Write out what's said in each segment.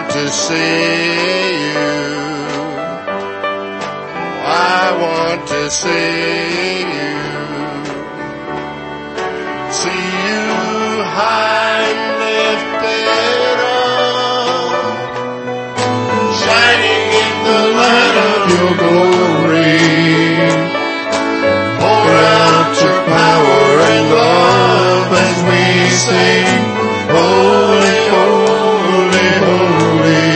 want to see you. I want to see you. See you high and lifted up, shining in the light of your glory. Pour out your power and love as we sing, holy, holy, holy.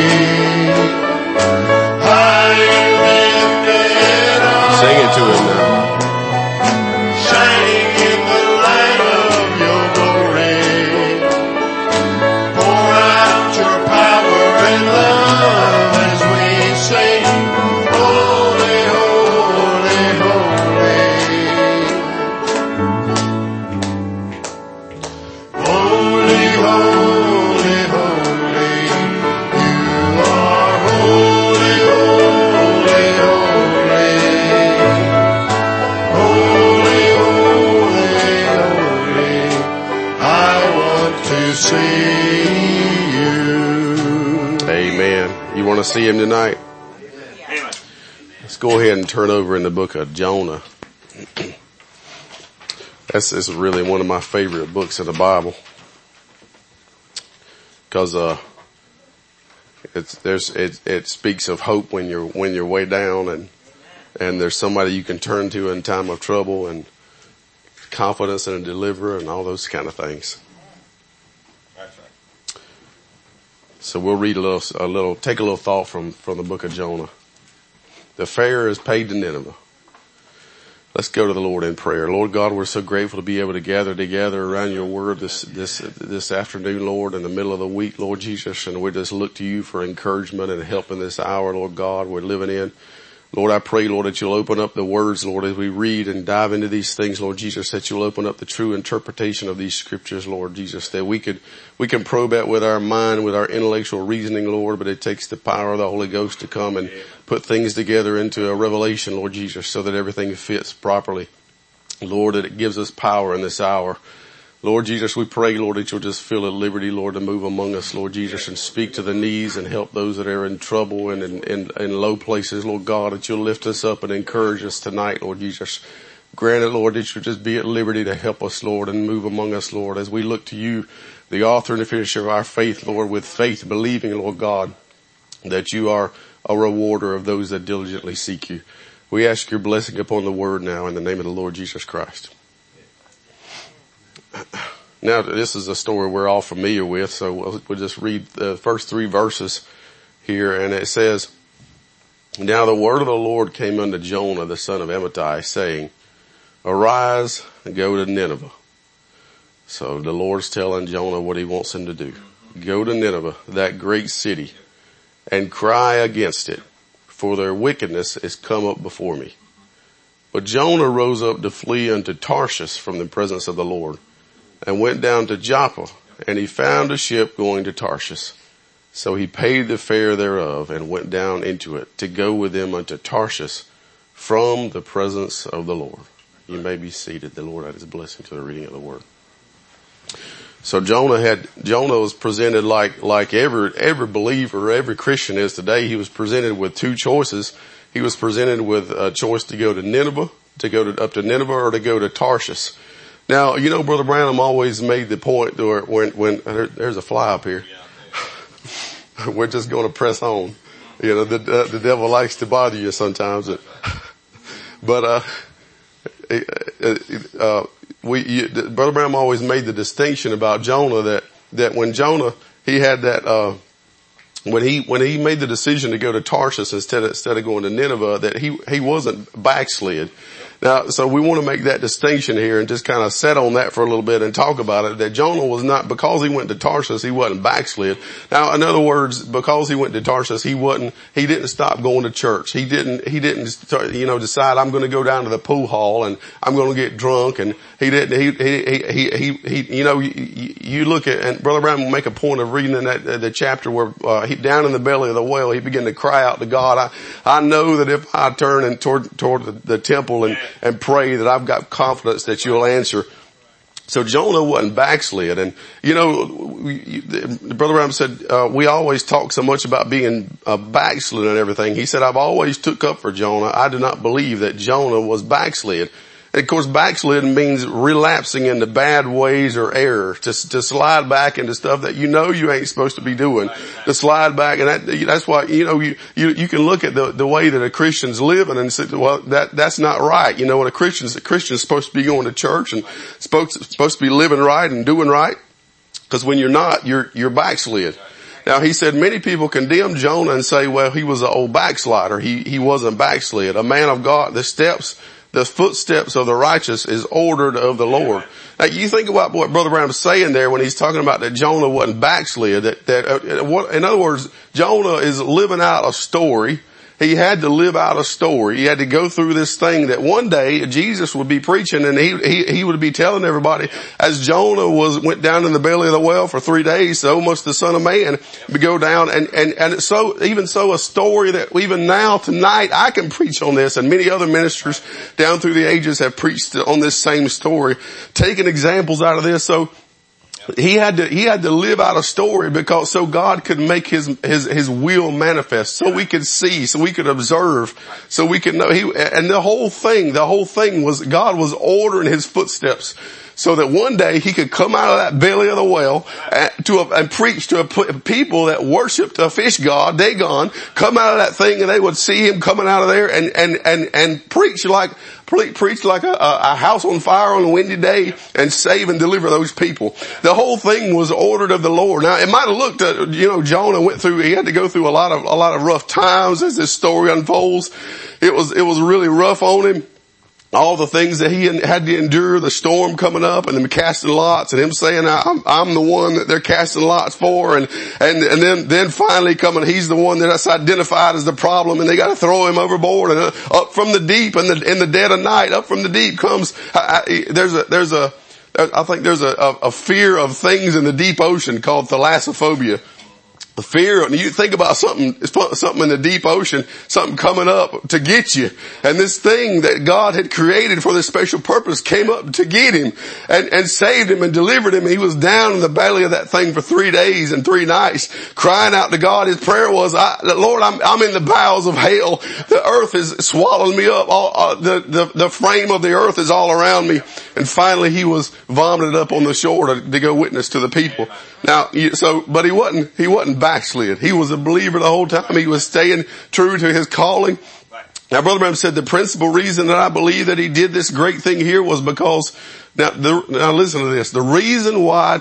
High and lifted up. Sing it to him now. Shining in the light of your glory. Pour out your power and love as we sing, holy, holy, holy. Holy, holy, holy. You are holy, holy, holy. Holy, holy, holy. I want to see you. Amen. You want to see him tonight? Let's go ahead and turn over in the book of Jonah. This is really one of my favorite books in the Bible. Because, it speaks of hope when you're way down, and there's somebody you can turn to in time of trouble, and confidence in a deliverer and all those kind of things. So we'll read take a little thought from the book of Jonah. The fare is paid to Nineveh. Let's go to the Lord in prayer. Lord God, we're so grateful to be able to gather together around your word this afternoon, Lord, in the middle of the week, Lord Jesus, and we just look to you for encouragement and help in this hour, Lord God, we're living in. Lord, I pray, Lord, that you'll open up the words, Lord, as we read and dive into these things, Lord Jesus, that you'll open up the true interpretation of these scriptures, Lord Jesus, that we can probe that with our mind, with our intellectual reasoning, Lord, but it takes the power of the Holy Ghost to come and put things together into a revelation, Lord Jesus, so that everything fits properly. Lord, that it gives us power in this hour. Lord Jesus, we pray, Lord, that you'll just feel at liberty, Lord, to move among us, Lord Jesus, and speak to the needs and help those that are in trouble and in low places, Lord God, that you'll lift us up and encourage us tonight, Lord Jesus. Grant it, Lord, that you'll just be at liberty to help us, Lord, and move among us, Lord, as we look to you, the author and the finisher of our faith, Lord, with faith, believing, Lord God, that you are a rewarder of those that diligently seek you. We ask your blessing upon the word now in the name of the Lord Jesus Christ. Now, this is a story we're all familiar with, so we'll just read the first 3 verses here, and it says, Now the word of the Lord came unto Jonah, the son of Amittai, saying, Arise and go to Nineveh. So the Lord's telling Jonah what he wants him to do. Go to Nineveh, that great city, and cry against it, for their wickedness is come up before me. But Jonah rose up to flee unto Tarshish from the presence of the Lord, and went down to Joppa, and he found a ship going to Tarshish. So he paid the fare thereof, and went down into it, to go with them unto Tarshish from the presence of the Lord. You may be seated. The Lord add his blessing to the reading of the word. So Jonah was presented like every believer, every Christian is today. He was presented with 2 choices. He was presented with a choice to go to Nineveh, up to Nineveh, or to go to Tarshish. Now, you know, Brother Branham always made the point where when there's a fly up here. We're just going to press on. You know, the devil likes to bother you sometimes. But, Brother Branham always made the distinction about Jonah that when Jonah, he had that, when he made the decision to go to Tarshish instead of going to Nineveh, that he wasn't backslid. Now, so we want to make that distinction here and just kind of set on that for a little bit and talk about it, that Jonah was not, because he went to Tarshish, he wasn't backslid. Now, in other words, because he went to Tarshish, he didn't stop going to church. He didn't, decide I'm going to go down to the pool hall and I'm going to get drunk, and you look at, and Brother Brown will make a point of reading in the chapter where, down in the belly of the whale, he began to cry out to God. I know that if I turn and toward the temple and pray, that I've got confidence that you'll answer. So Jonah wasn't backslid. And, you know, Brother Branham said, we always talk so much about being backslid and everything. He said, I've always took up for Jonah. I do not believe that Jonah was backslid. And of course, backsliding means relapsing into bad ways or errors, to slide back into stuff that you know you ain't supposed to be doing, to slide back. And that's why, you know, you can look at the way that a Christian's living and say, well, that's not right. You know, what a Christian's supposed to be going to church and supposed to be living right and doing right. Because when you're not, you're backslid. Now he said many people condemn Jonah and say, well, he was an old backslider. He wasn't backslid. A man of God, the footsteps of the righteous is ordered of the Lord. Now you think about what Brother Branham's saying there when he's talking about that Jonah wasn't backslid, in other words, Jonah is living out a story. He had to live out a story. He had to go through this thing that one day Jesus would be preaching and he would be telling everybody, as Jonah went down in the belly of the well for 3 days, so must the Son of Man go down. And so, even so, a story that even now tonight I can preach on this, and many other ministers down through the ages have preached on this same story, taking examples out of this. So, he had to live out a story because so God could make his will manifest, so we could see, so we could observe, so we could know. And the whole thing was God was ordering his footsteps so that one day he could come out of that belly of the well and preach to a people that worshiped a fish god, Dagon, come out of that thing and they would see him coming out of there and preach like a house on fire on a windy day and save and deliver those people. The whole thing was ordered of the Lord. Now it might have looked at, Jonah he had to go through a lot of rough times as this story unfolds. It was really rough on him. All the things that he had to endure, the storm coming up and them casting lots and him saying, I'm the one that they're casting lots for. And then finally coming, he's the one that's identified as the problem and they got to throw him overboard. And up from the deep in the dead of night, up from the deep comes, I think there's a fear of things in the deep ocean called thalassophobia. The fear, and you think about something in the deep ocean, something coming up to get you. And this thing that God had created for this special purpose came up to get him and saved him and delivered him. He was down in the belly of that thing for 3 days and 3 nights, crying out to God. His prayer was, Lord, I'm in the bowels of hell. The earth is swallowing me up. The frame of the earth is all around me. And finally he was vomited up on the shore to go witness to the people. Now, but he wasn't backslid. He was a believer the whole time. He was staying true to his calling. Now, Brother Branham said the principal reason that I believe that he did this great thing here was because, now listen to this, the reason why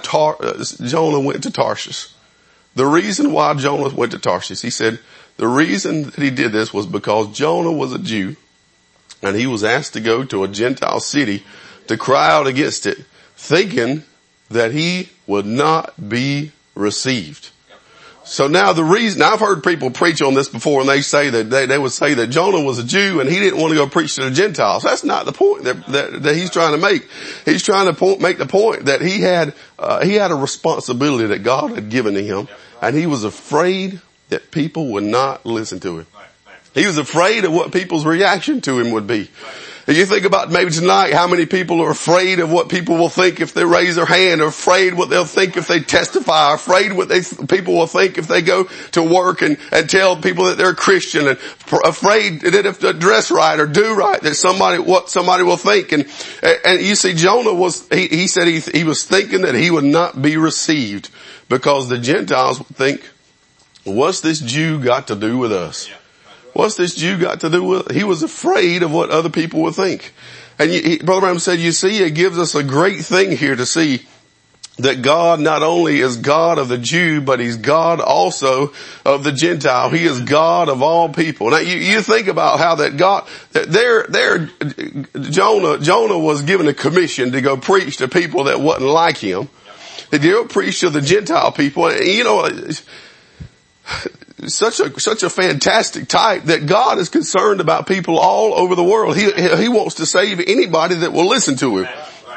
Jonah went to Tarshish. The reason why Jonah went to Tarshish, he said, the reason that he did this was because Jonah was a Jew and he was asked to go to a Gentile city to cry out against it, thinking that he would not be received. So now I've heard people preach on this before and they say that they would say that Jonah was a Jew and he didn't want to go preach to the Gentiles. That's not the point that he's trying to make. He's trying to make the point that he had a responsibility that God had given to him and he was afraid that people would not listen to him. He was afraid of what people's reaction to him would be. And you think about maybe tonight how many people are afraid of what people will think if they raise their hand, or afraid what they'll think if they testify, afraid what people will think if they go to work and tell people that they're a Christian, and afraid that if they dress right or do right, that what somebody will think. And you see, Jonah he said he was thinking that he would not be received because the Gentiles would think, what's this Jew got to do with us? What's this Jew got to do with it? He was afraid of what other people would think. And Brother Branham said, you see, it gives us a great thing here to see that God not only is God of the Jew, but he's God also of the Gentile. He is God of all people. Now you think about how that God, Jonah was given a commission to go preach to people that wasn't like him. To go preach to the Gentile people. And such a fantastic type that God is concerned about people all over the world. He wants to save anybody that will listen to him.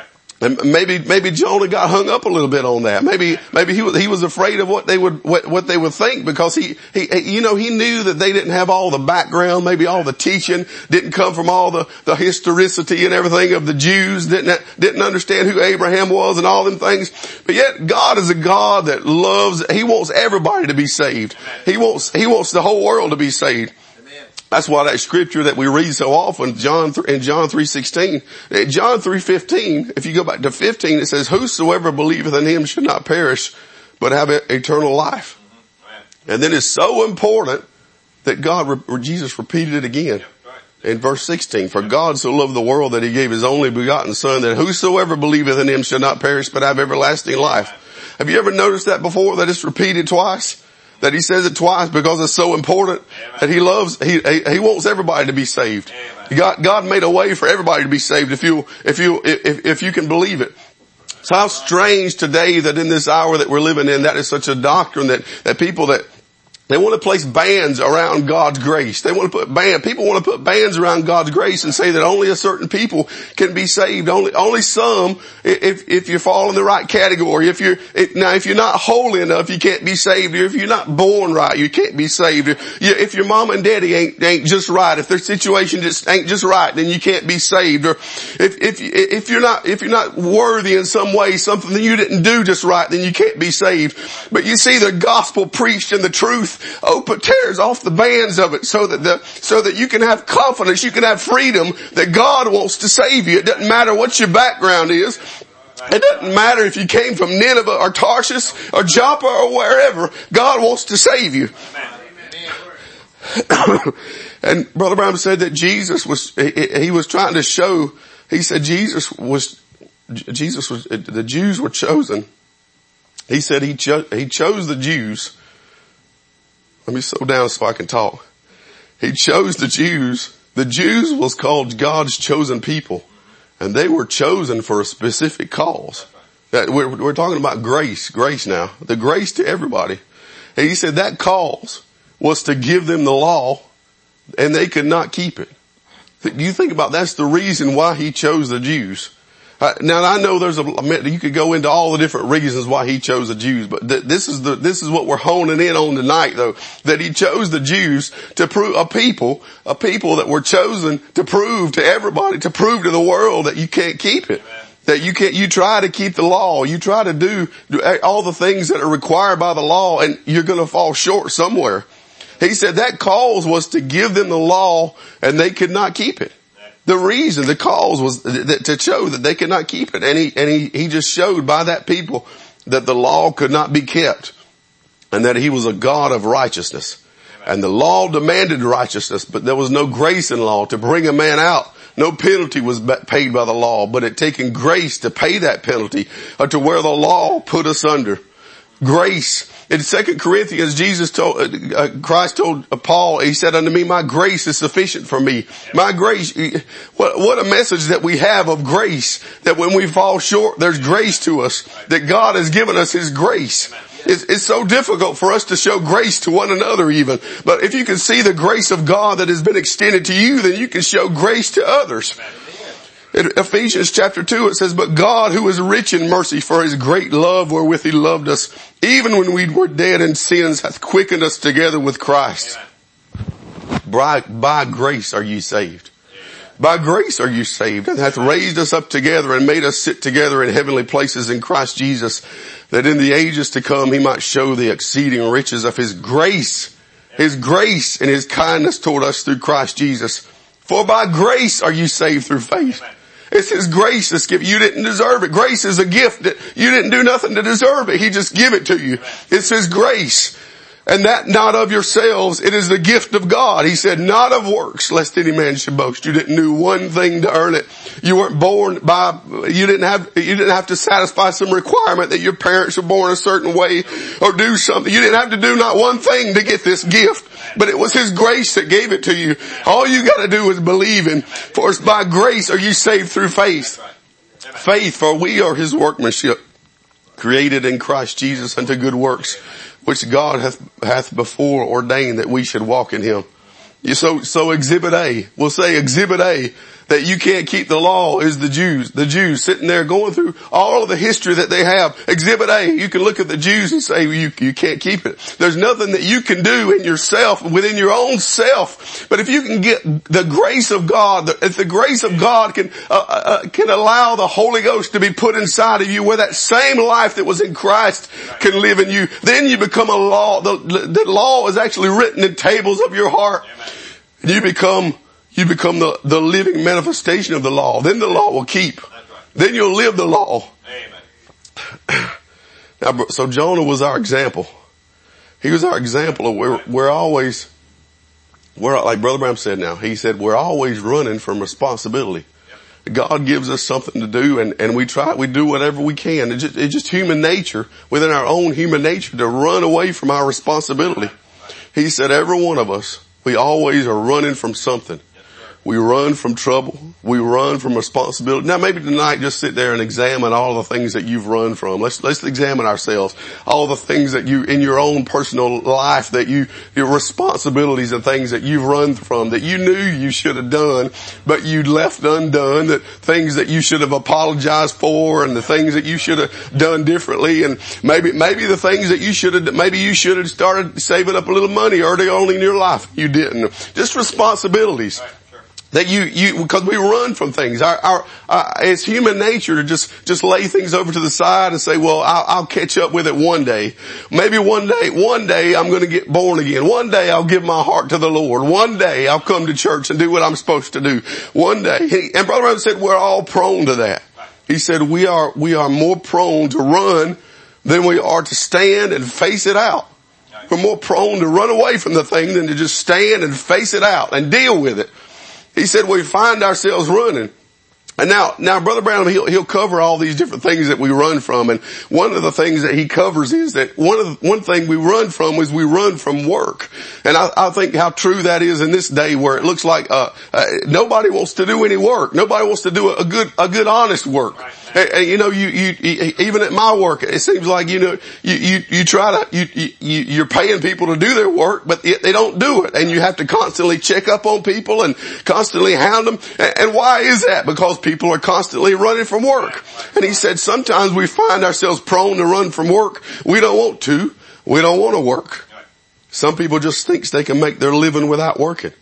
And maybe Jonah got hung up a little bit on that. Maybe he was afraid of what they would think, because he knew that they didn't have all the background, maybe all the teaching didn't come from all the historicity and everything of the Jews, didn't understand who Abraham was and all them things. But yet God is a God that He wants everybody to be saved. He wants the whole world to be saved. That's why that scripture that we read so often, in John 3:16, John 3:15, if you go back to 15, it says, whosoever believeth in him should not perish, but have eternal life. And then it's so important that Jesus repeated it again in verse 16. For God so loved the world that he gave his only begotten son, that whosoever believeth in him should not perish, but have everlasting life. Have you ever noticed that before, that it's repeated twice? That he says it twice because it's so important. That he wants everybody to be saved. God made a way for everybody to be saved if you can believe it. So how strange today that in this hour that we're living in, that is such a doctrine that people they want to place bands around God's grace. People want to put bands around God's grace and say that only a certain people can be saved. Only some, if you fall in the right category. If you're not holy enough, you can't be saved. Or if you're not born right, you can't be saved. If your mom and daddy ain't just right, if their situation just ain't just right, then you can't be saved. Or if you're not worthy in some way, something that you didn't do just right, then you can't be saved. But you see, the gospel preached and the truth tears off the bands of it so that you can have confidence, you can have freedom that God wants to save you. It doesn't matter what your background is. It doesn't matter if you came from Nineveh or Tarshish or Joppa or wherever. God wants to save you. And Brother Branham said that he was trying to show, he said the Jews were chosen. He said he chose the Jews. Let me slow down so I can talk. He chose the Jews. The Jews was called God's chosen people. And they were chosen for a specific cause. That we're talking about grace now. The grace to everybody. And he said that cause was to give them the law, and they could not keep it. Do you think about that's the reason why he chose the Jews? Now I know you could go into all the different reasons why he chose the Jews, but this is what we're honing in on tonight, though, that he chose the Jews to prove a people that were chosen to prove to everybody, to prove to the world that you can't keep it. That you try to keep the law, you try to do all the things that are required by the law, and you're gonna fall short somewhere. He said that cause was to give them the law, and they could not keep it. The cause was to show that they could not keep it. And he just showed by that people that the law could not be kept, and that he was a God of righteousness. And the law demanded righteousness, but there was no grace in law to bring a man out. No penalty was paid by the law, but it taken grace to pay that penalty, or to where the law put us under. Grace. In 2 Corinthians, Christ told Paul, he said unto me, my grace is sufficient for me. My grace, what a message that we have of grace, that when we fall short, there's grace to us, that God has given us his grace. It's so difficult for us to show grace to one another even. But if you can see the grace of God that has been extended to you, then you can show grace to others. In Ephesians chapter 2 it says, but God who is rich in mercy for his great love wherewith he loved us, even when we were dead in sins, hath quickened us together with Christ. By grace are you saved. By grace are you saved, and hath raised us up together and made us sit together in heavenly places in Christ Jesus, that in the ages to come he might show the exceeding riches of his grace and his kindness toward us through Christ Jesus. For by grace are you saved through faith. It's his grace that's given. You didn't deserve it. Grace is a gift that you didn't do nothing to deserve it. He just give it to you. It's his grace. And that not of yourselves, it is the gift of God. He said, not of works, lest any man should boast. You didn't do one thing to earn it. You weren't born you didn't have to satisfy some requirement that your parents were born a certain way or do something. You didn't have to do not one thing to get this gift, but it was his grace that gave it to you. All you gotta do is believe in. For it's by grace are you saved through faith. Faith, for we are his workmanship, created in Christ Jesus unto good works, which God hath before ordained that we should walk in him. So exhibit A, we'll say exhibit A, that you can't keep the law is the Jews. The Jews sitting there going through all of the history that they have. Exhibit A, you can look at the Jews and say, well, you can't keep it. There's nothing that you can do in yourself, within your own self. But if you can get the grace of God, if the grace of God can allow the Holy Ghost to be put inside of you, where that same life that was in Christ can live in you, then you become a law. The law is actually written in tables of your heart. And you become the living manifestation of the law. Then the law will keep. Then you'll live the law. Now, so Jonah was our example. He was our example of we're always, like Brother Branham said now, he said we're always running from responsibility. God gives us something to do, and we do whatever we can. It's just human nature, within our own human nature, to run away from our responsibility. He said every one of us, we always are running from something. We run from trouble. We run from responsibility. Now maybe tonight just sit there and examine all the things that you've run from. Let's examine ourselves. All the things that you, in your own personal life, that your responsibilities and things that you've run from, that you knew you should have done, but you left undone, that things that you should have apologized for, and the things that you should have done differently, and maybe the things that you should have started saving up a little money early on in your life. You didn't. Just responsibilities. That because we run from things. It's human nature to just lay things over to the side and say, well, I'll catch up with it one day. Maybe one day I'm gonna get born again. One day I'll give my heart to the Lord. One day I'll come to church and do what I'm supposed to do. One day. And Brother Branham said we're all prone to that. He said we are more prone to run than we are to stand and face it out. We're more prone to run away from the thing than to just stand and face it out and deal with it. He said we find ourselves running. And now Brother Branham, he'll cover all these different things that we run from. And one of the things that he covers is that one thing we run from is we run from work. And I think how true that is in this day, where it looks like, nobody wants to do any work. Nobody wants to do a good honest work. And you know, even at my work, it seems like, you know, you're paying people to do their work, but they don't do it. And you have to constantly check up on people and constantly hound them. And why is that? Because people are constantly running from work. And he said sometimes we find ourselves prone to run from work. We don't want to. We don't want to work. Some people just think they can make their living without working.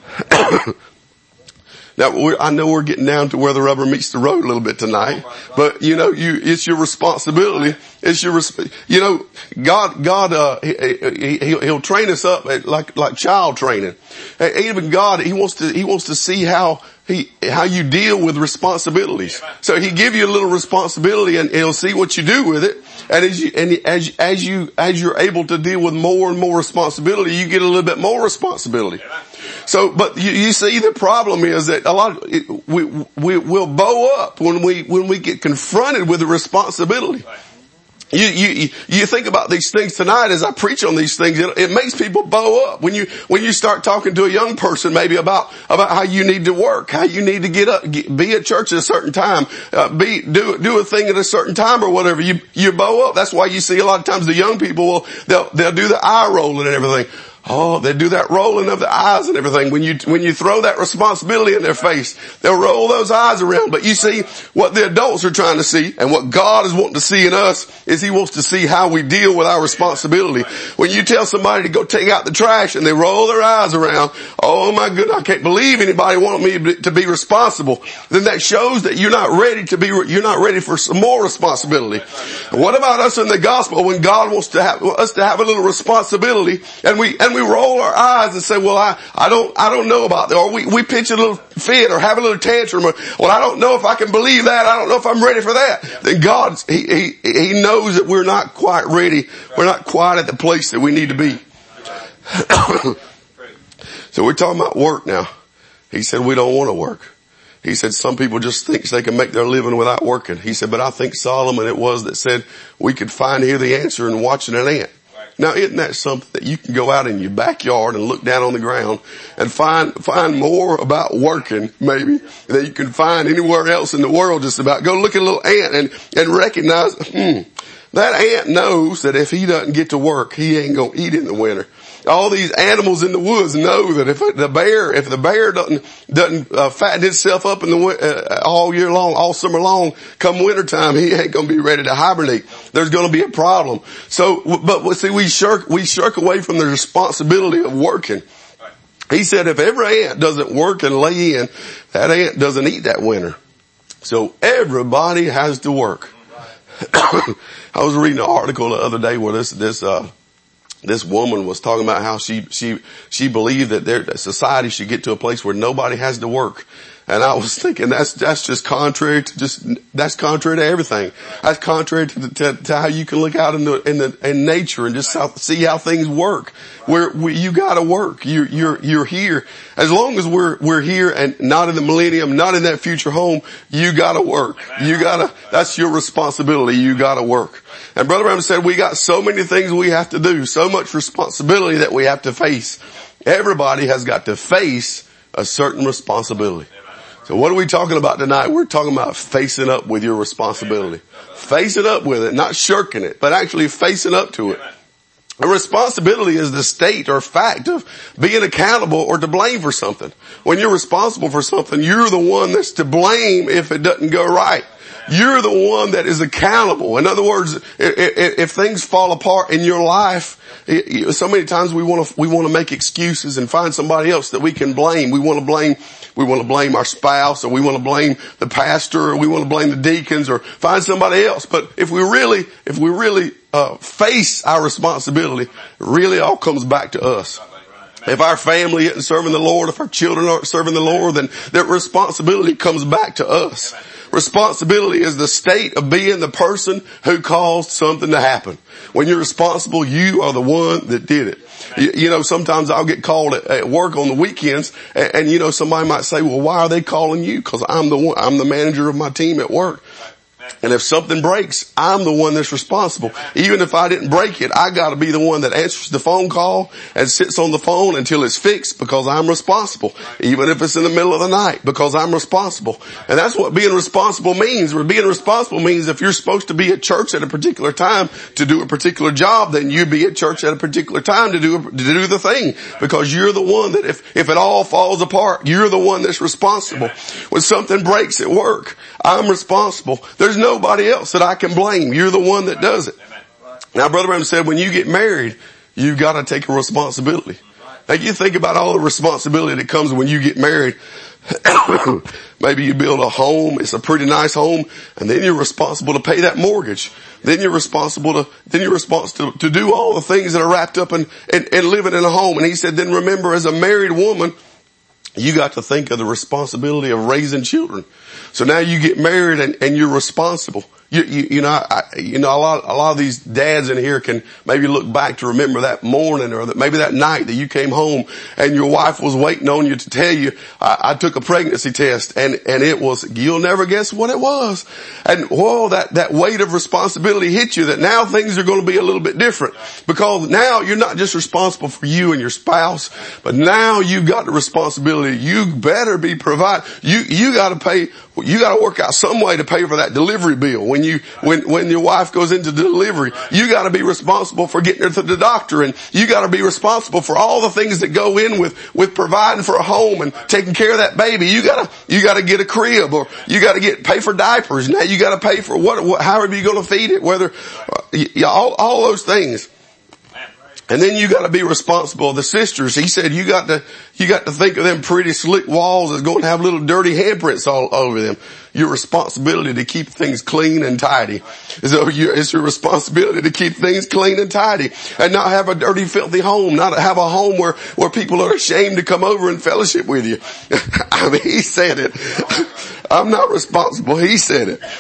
Now, I know we're getting down to where the rubber meets the road a little bit tonight, but you know, it's your responsibility. You know, God, He'll train us up like child training. Even God, He wants to see how you deal with responsibilities. So He give you a little responsibility and He'll see what you do with it. And as you're able to deal with more and more responsibility, you get a little bit more responsibility. So, but you see, the problem is that we'll bow up when we get confronted with the responsibility. You think about these things tonight as I preach on these things. It makes people bow up when you start talking to a young person maybe about how you need to work, how you need to get up, be at church at a certain time, do a thing at a certain time or whatever. You bow up. That's why you see a lot of times the young people they'll do the eye rolling and everything. Oh, they do that rolling of the eyes and everything. When you throw that responsibility in their face, they'll roll those eyes around. But you see, what the adults are trying to see and what God is wanting to see in us is He wants to see how we deal with our responsibility. When you tell somebody to go take out the trash and they roll their eyes around, oh my goodness, I can't believe anybody wanted me to be responsible. Then that shows that you're not ready for some more responsibility. What about us in the gospel when God wants to have us to have a little responsibility and we roll our eyes and say, well, I don't know about that. Or we pitch a little fit or have a little tantrum. Or, well, I don't know if I can believe that. I don't know if I'm ready for that. Yeah. Then God, He knows that we're not quite ready. We're not quite at the place that we need to be. So we're talking about work now. He said we don't want to work. He said some people just think they can make their living without working. He said, but I think Solomon it was that said we could find here the answer in watching an ant. Now, isn't that something that you can go out in your backyard and look down on the ground and find more about working, maybe, than you can find anywhere else in the world just about. Go look at a little ant and recognize, that ant knows that if he doesn't get to work, he ain't gonna eat in the winter. All these animals in the woods know that if the bear doesn't fatten itself up in the all year long, all summer long, come wintertime, he ain't gonna be ready to hibernate. There's gonna be a problem. So, but see, we shirk away from the responsibility of working. He said if every ant doesn't work and lay in, that ant doesn't eat that winter. So everybody has to work. I was reading an article the other day where this woman was talking about how she believed that society should get to a place where nobody has to work. And I was thinking that's just contrary to that's contrary to everything. That's contrary to how you can look out in nature and just see how things work. You gotta work. You're here. As long as we're here and not in the millennium, not in that future home, you gotta work. That's your responsibility. You gotta work. And Brother Branham said we got so many things we have to do, so much responsibility that we have to face. Everybody has got to face a certain responsibility. So what are we talking about tonight? We're talking about facing up with your responsibility. Facing up with it, not shirking it, but actually facing up to it. A responsibility is the state or fact of being accountable or to blame for something. When you're responsible for something, you're the one that's to blame if it doesn't go right. You're the one that is accountable. In other words, if things fall apart in your life, so many times we want to make excuses and find somebody else that we can blame. We want to blame our spouse, or we want to blame the pastor, or we want to blame the deacons, or find somebody else. But if we really face our responsibility, it really all comes back to us. If our family isn't serving the Lord, if our children aren't serving the Lord, then that responsibility comes back to us. Responsibility is the state of being the person who caused something to happen. When you're responsible, you are the one that did it. You know, sometimes I'll get called at work on the weekends, and you know, somebody might say, well, why are they calling you? Because I'm the manager of my team at work. And if something breaks, I'm the one that's responsible. Even if I didn't break it, I gotta be the one that answers the phone call and sits on the phone until it's fixed, because I'm responsible. Even if it's in the middle of the night, because I'm responsible. And that's what being responsible means. Being responsible means if you're supposed to be at church at a particular time to do a particular job, then you be at church at a particular time to do the thing. Because you're the one that if it all falls apart, you're the one that's responsible. When something breaks at work, I'm responsible. There's nobody else that I can blame. You're the one that does it. Now, Brother Branham said when you get married, you've got to take a responsibility. Now, you think about all the responsibility that comes when you get married. Maybe you build a home. It's a pretty nice home. And then you're responsible to pay that mortgage. Then you're responsible to do all the things that are wrapped up in living in a home. And he said, then remember, as a married woman, you got to think of the responsibility of raising children. So now you get married and you're responsible. You know, a lot of these dads in here can maybe look back to remember that morning or maybe that night that you came home and your wife was waiting on you to tell you, I took a pregnancy test and it was, you'll never guess what it was. And whoa, that weight of responsibility hit you that now things are going to be a little bit different, because now you're not just responsible for you and your spouse, but now you've got the responsibility. You better be provided. You got to pay. You got to work out some way to pay for that delivery bill. When your wife goes into delivery, you got to be responsible for getting her to the doctor, and you got to be responsible for all the things that go in with providing for a home and taking care of that baby. You got to get a crib, or you got to pay for diapers. Now you got to pay for however you're going to feed it, whether all those things. And then you got to be responsible. The sisters, he said, you got to think of them pretty slick walls that's going to have little dirty handprints all over them. Your responsibility to keep things clean and tidy. So it's your responsibility to keep things clean and tidy, and not have a dirty, filthy home. Not have a home where people are ashamed to come over and fellowship with you. I mean, he said it. I'm not responsible. He said it.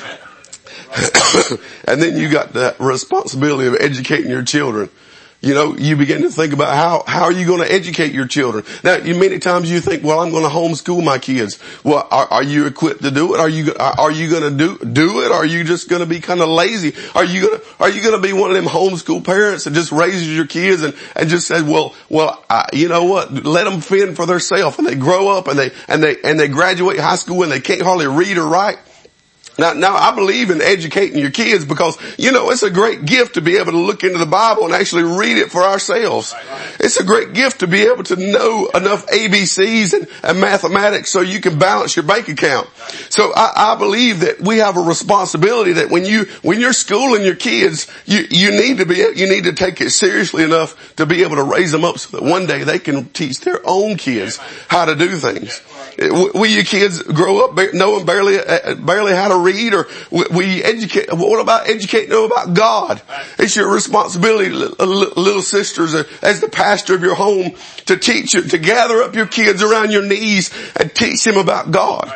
And then you got the responsibility of educating your children. You know, you begin to think about how are you going to educate your children? Now, many times you think, well, I'm going to homeschool my kids. Well, are you equipped to do it? Are you going to do it? Or are you just going to be kind of lazy? Are you going to be one of them homeschool parents that just raises your kids and just says, well, you know what? Let them fend for themselves, and they grow up and they graduate high school and they can't hardly read or write. Now I believe in educating your kids because, it's a great gift to be able to look into the Bible and actually read it for ourselves. It's a great gift to be able to know enough ABCs and mathematics so you can balance your bank account. So I believe that we have a responsibility that when you're schooling your kids, you need to take it seriously enough to be able to raise them up so that one day they can teach their own kids how to do things. Will your kids grow up knowing barely how to read, or will you educate? What about educating them about God? It's your responsibility, little sisters, as the pastor of your home, to teach you, to gather up your kids around your knees and teach them about God.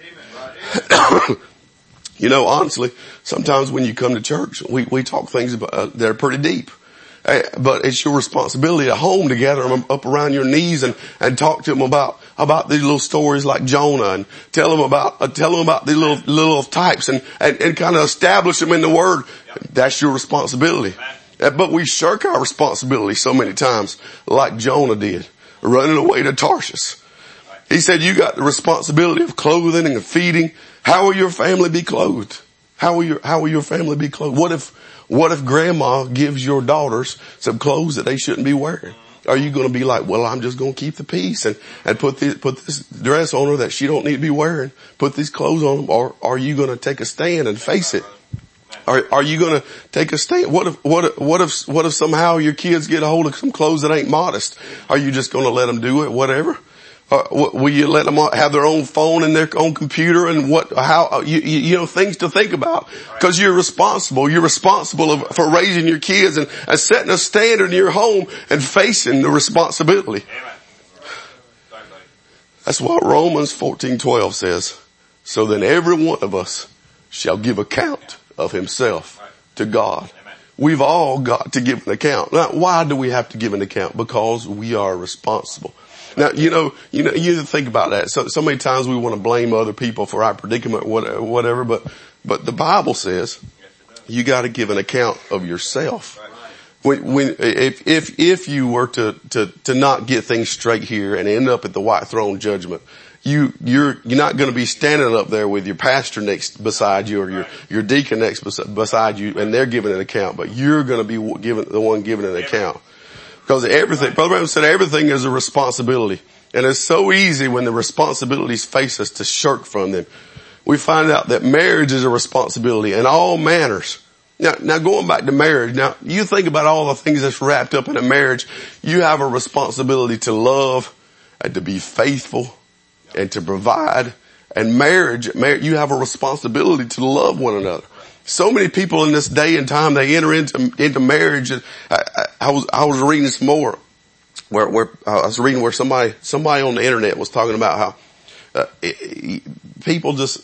Honestly, sometimes when you come to church, we talk things that are pretty deep. But it's your responsibility at home to gather them up around your knees and talk to them about these little stories like Jonah, and tell them about these little types and kind of establish them in the Word. That's your responsibility. But we shirk our responsibility so many times, like Jonah did, running away to Tarshish. He said, you got the responsibility of clothing and feeding. How will your family be clothed? How will your family be clothed? What if grandma gives your daughters some clothes that they shouldn't be wearing? Are you going to be like, well, I'm just going to keep the peace and put this dress on her that she don't need to be wearing, put these clothes on them? Or are you going to take a stand and face it? Are you going to take a stand? What if somehow your kids get a hold of some clothes that ain't modest? Are you just going to let them do it? Whatever. Will you let them have their own phone and their own computer and things to think about? Because you're responsible. You're responsible for raising your kids and setting a standard in your home and facing the responsibility. That's what Romans 14:12 says. So then every one of us shall give account of himself to God. We've all got to give an account. Now, why do we have to give an account? Because we are responsible. Now, you think about that. So many times we want to blame other people for our predicament, whatever, but the Bible says you got to give an account of yourself. If you were to not get things straight here and end up at the white throne judgment, you're not going to be standing up there with your pastor next beside you, or your deacon next beside you, and they're giving an account, but you're going to be the one giving an account. Because everything, Brother Branham said, everything is a responsibility. And it's so easy when the responsibilities face us to shirk from them. We find out that marriage is a responsibility in all manners. Now going back to marriage, now you think about all the things that's wrapped up in a marriage. You have a responsibility to love and to be faithful and to provide. And marriage, you have a responsibility to love one another. So many people in this day and time, they enter into marriage. I was reading some more where I was reading where somebody on the internet was talking about how people just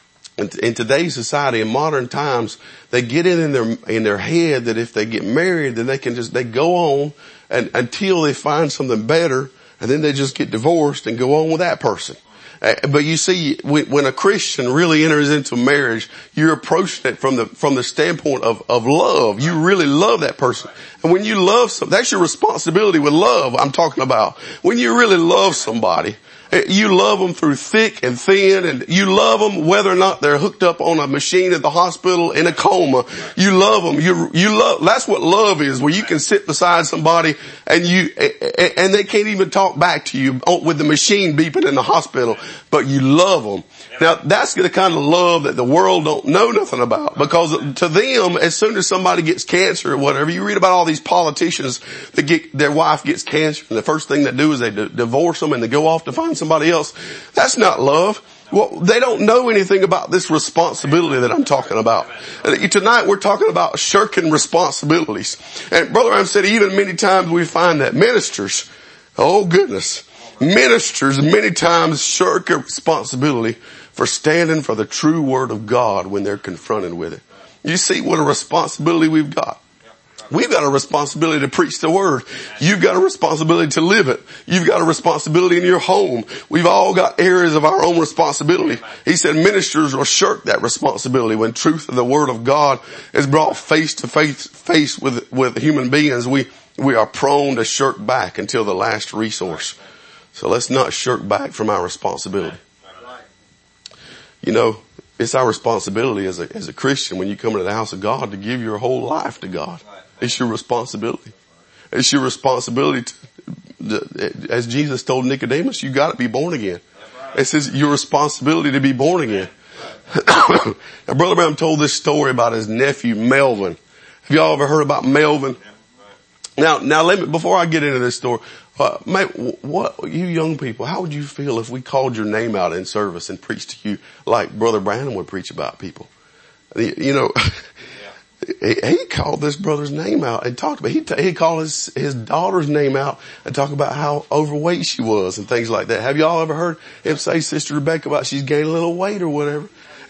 in today's society, in modern times, they get in their head that if they get married, then they go on and until they find something better, and then they just get divorced and go on with that person. But you see, when a Christian really enters into marriage, you're approaching it from the standpoint of love. You really love that person. And when you love that's your responsibility with love I'm talking about. When you really love somebody, you love them through thick and thin, and you love them whether or not they're hooked up on a machine at the hospital in a coma. You love them. You love, that's what love is, where you can sit beside somebody and they can't even talk back to you with the machine beeping in the hospital, but you love them. Now that's the kind of love that the world don't know nothing about, because to them, as soon as somebody gets cancer or whatever, you read about all these politicians that their wife gets cancer, and the first thing they do is they divorce them and they go off to find somebody else. That's not love. Well, they don't know anything about this responsibility that I'm talking about. And tonight we're talking about shirking responsibilities. And Brother Ram said even many times we find that ministers, oh goodness, ministers many times shirk a responsibility for standing for the true word of God when they're confronted with it. You see what a responsibility we've got. We've got a responsibility to preach the word. You've got a responsibility to live it. You've got a responsibility in your home. We've all got areas of our own responsibility. He said ministers will shirk that responsibility when truth of the word of God is brought face to face with human beings. We are prone to shirk back until the last resource. So let's not shirk back from our responsibility. You know, it's our responsibility as a Christian when you come into the house of God to give your whole life to God. It's your responsibility. It's your responsibility as Jesus told Nicodemus, you got to be born again. It says your responsibility to be born again. Now, Brother Branham told this story about his nephew Melvin. Have y'all ever heard about Melvin? Now let me, before I get into this story, you young people, how would you feel if we called your name out in service and preached to you like Brother Branham would preach about people? You know, he called this brother's name out and talked about, he called his daughter's name out and talked about how overweight she was and things like that. Have y'all ever heard him say, Sister Rebecca, about she's gained a little weight or whatever?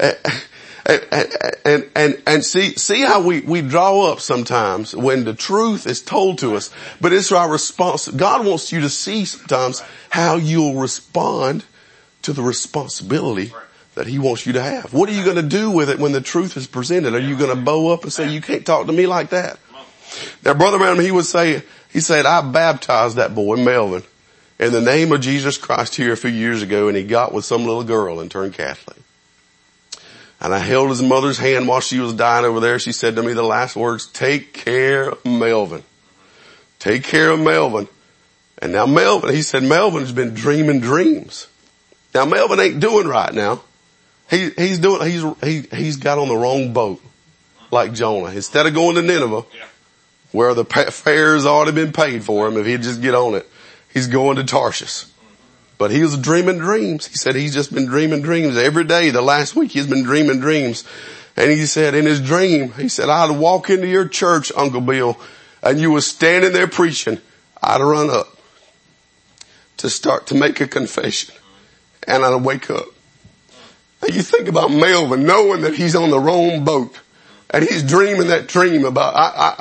And see how we draw up sometimes when the truth is told to us, but it's our response. God wants you to see sometimes how you'll respond to the responsibility that he wants you to have. What are you going to do with it when the truth is presented? Are you going to bow up and say, you can't talk to me like that? Now, Brother Branham, he said, I baptized that boy, Melvin, in the name of Jesus Christ here a few years ago, and he got with some little girl and turned Catholic. And I held his mother's hand while she was dying over there. She said to me the last words, take care of Melvin. Take care of Melvin. And now Melvin, he said Melvin's been dreaming dreams. Now Melvin ain't doing right now. He's got on the wrong boat, like Jonah. Instead of going to Nineveh, where the fare has already been paid for him, if he'd just get on it, he's going to Tarshish. But he was dreaming dreams. He said he's just been dreaming dreams every day. The last week he's been dreaming dreams. And he said in his dream, he said, I'd walk into your church, Uncle Bill, and you were standing there preaching. I'd run up to start to make a confession. And I'd wake up. And you think about Melvin knowing that he's on the wrong boat. And he's dreaming that dream about,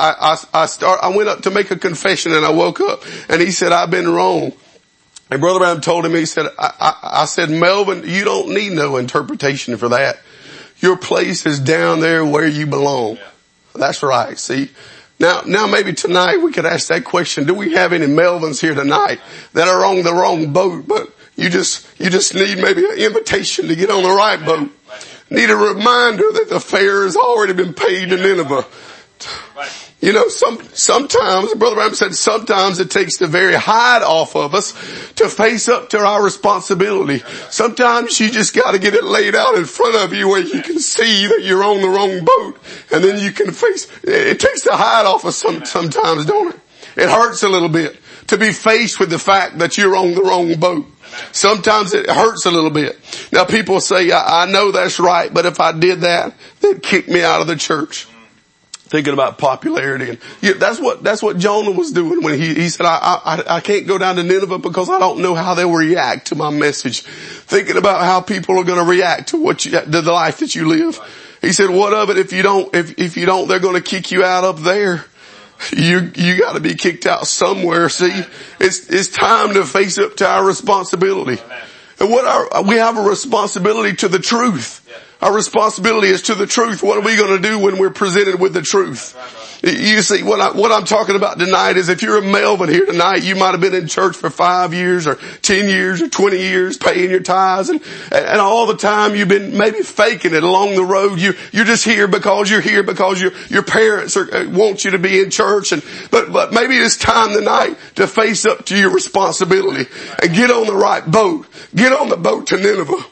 I went up to make a confession and I woke up and he said, I've been wrong. And Brother Branham told him, he said, I said, Melvin, you don't need no interpretation for that. Your place is down there where you belong. Yeah. That's right. See, now maybe tonight we could ask that question. Do we have any Melvins here tonight that are on the wrong boat, but you just need maybe an invitation to get on the right boat? Need a reminder that the fare has already been paid to Nineveh. You know, sometimes, Brother Branham said, sometimes it takes the very hide off of us to face up to our responsibility. Sometimes you just gotta get it laid out in front of you where you can see that you're on the wrong boat. And then you can face, it takes the hide off us sometimes, don't it? It hurts a little bit to be faced with the fact that you're on the wrong boat. Sometimes it hurts a little bit. Now people say, I know that's right, but if I did that, they'd kick me out of the church. Thinking about popularity, and that's what Jonah was doing when he said, I can't go down to Nineveh because I don't know how they'll react to my message. Thinking about how people are going to react to the life that you live. He said, what of it if you don't, they're going to kick you out up there. You got to be kicked out somewhere. See, it's time to face up to our responsibility. And we have a responsibility to the truth. Our responsibility is to the truth. What are we going to do when we're presented with the truth? You see, what I'm talking about tonight is if you're a Melvin here tonight, you might have been in church for 5 years or 10 years or 20 years paying your tithes and all the time you've been maybe faking it along the road. You're just here because your parents want you to be in church but maybe it's time tonight to face up to your responsibility and get on the right boat. Get on the boat to Nineveh.